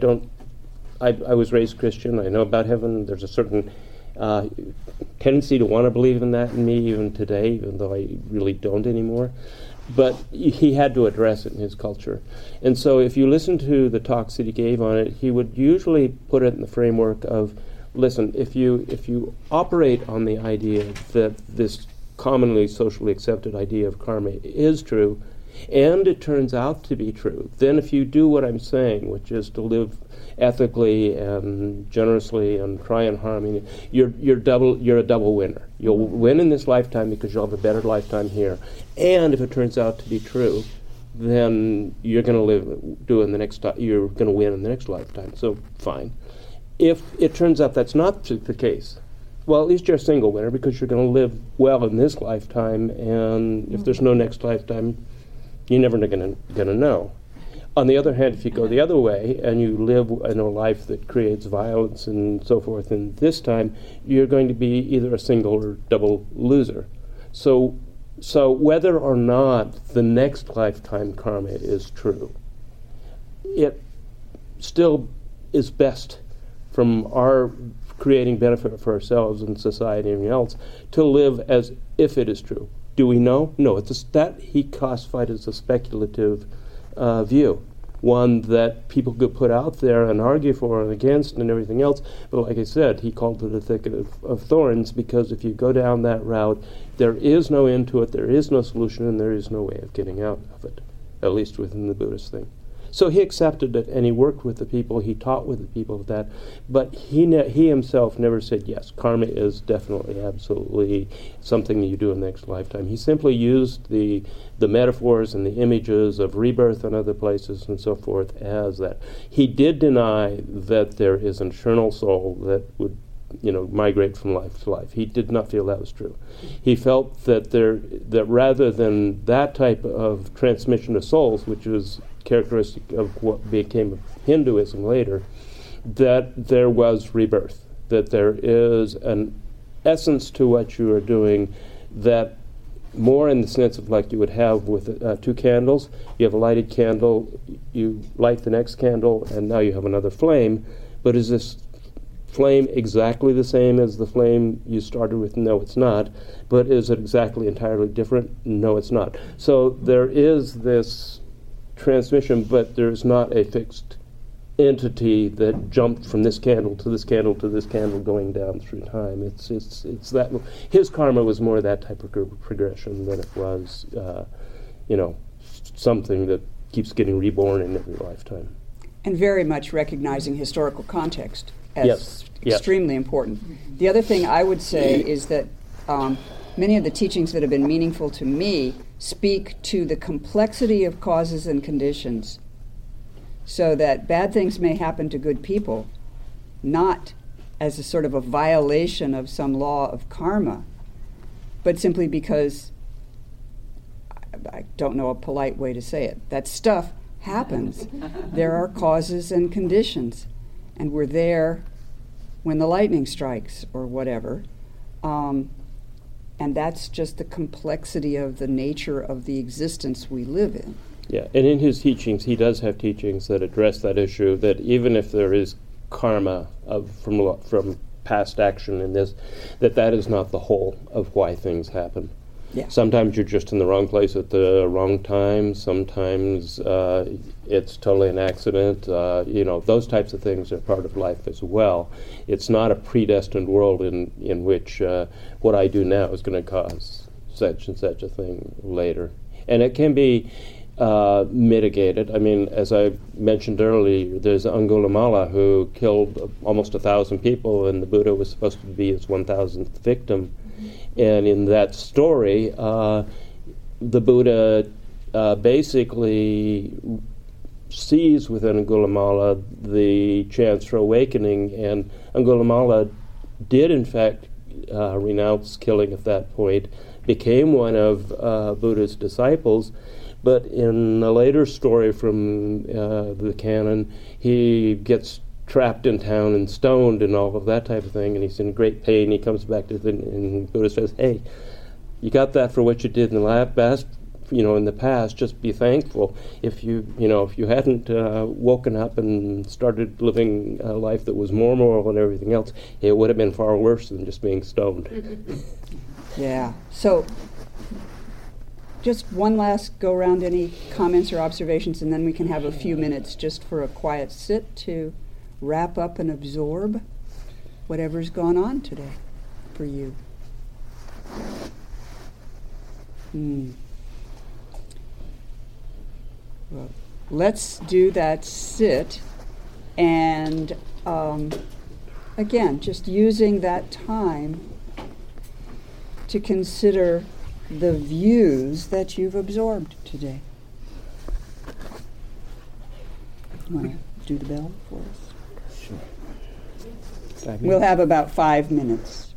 was raised Christian. I know about heaven. There's a certain tendency to want to believe in that in me even today, even though I really don't anymore. But he had to address it in his culture. And so if you listen to the talks that he gave on it, he would usually put it in the framework of, listen, if you operate on the idea that this commonly socially accepted idea of karma is true, and it turns out to be true, then if you do what I'm saying, which is to live ethically and generously and try and harmony, you're a double winner. You'll win in this lifetime because you'll have a better lifetime here. And if it turns out to be true, then you're going to you're going to win in the next lifetime. So fine. If it turns out that's not the case, well, at least you're a single winner because you're going to live well in this lifetime, and if there's no next lifetime, you're never going to know. On the other hand, if you go the other way and you live in a life that creates violence and so forth, and this time you're going to be either a single or double loser. So whether or not the next lifetime karma is true, it still is best from our creating benefit for ourselves and society and everything else to live as if it is true. Do we know? No, that he classified as a speculative view, one that people could put out there and argue for and against and everything else. But like I said, he called it a thicket of thorns, because if you go down that route, there is no end to it, there is no solution, and there is no way of getting out of it, at least within the Buddhist thing. So he accepted it, and he worked with the people, he taught with the people of that, but he himself never said, yes, karma is definitely, absolutely something you do in the next lifetime. He simply used the metaphors and the images of rebirth and other places and so forth as that. He did deny that there is an eternal soul that would migrate from life to life. He did not feel that was true. He felt that that rather than that type of transmission of souls, which was characteristic of what became Hinduism later, that there was rebirth, that there is essence to what you are doing that more in the sense of like you would have with 2 candles. You have a lighted candle, you light the next candle, and now you have another flame. But is this flame exactly the same as the flame you started with? No, it's not. But is it exactly entirely different? No, it's not. So there is this transmission, but there's not a fixed entity that jumped from this candle to this candle to this candle going down through time. It's that his karma was more that type of progression than it was, something that keeps getting reborn in every lifetime.
And very much recognizing historical context as
Yes.
extremely important. The other thing I would say is that many of the teachings that have been meaningful to me speak to the complexity of causes and conditions, so that bad things may happen to good people, not as a sort of a violation of some law of karma, but simply because, I don't know a polite way to say it, that stuff happens. There are causes and conditions, and we're there when the lightning strikes or whatever. And that's just the complexity of the nature of the existence we live in.
Yeah, and in his teachings, he does have teachings that address that issue, that even if there is karma from past action in this, that is not the whole of why things happen.
Yeah.
Sometimes you're just in the wrong place at the wrong time. Sometimes it's totally an accident. Those types of things are part of life as well. It's not a predestined world in which what I do now is going to cause such and such a thing later. And it can be mitigated. I mean, as I mentioned earlier, there's Angulimala who killed almost 1,000 people, and the Buddha was supposed to be his 1,000th victim. And in that story, the Buddha basically sees within Angulimala the chance for awakening, and Angulimala did in fact renounce killing at that point, became one of Buddha's disciples. But in a later story from the canon, he gets trapped in town and stoned and all of that type of thing, and he's in great pain. He comes back to and Buddha says, "Hey, you got that for what you did in the past. Just be thankful. If you hadn't woken up and started living a life that was more moral and everything else, it would have been far worse than just being stoned."
Yeah. So, just one last go around. Any comments or observations, and then we can have a few minutes just for a quiet sit to wrap up and absorb whatever's gone on today for you. Well, let's do that sit, and again, just using that time to consider the views that you've absorbed today. You want to do the bell for us?
Sure.
We'll have about 5 minutes.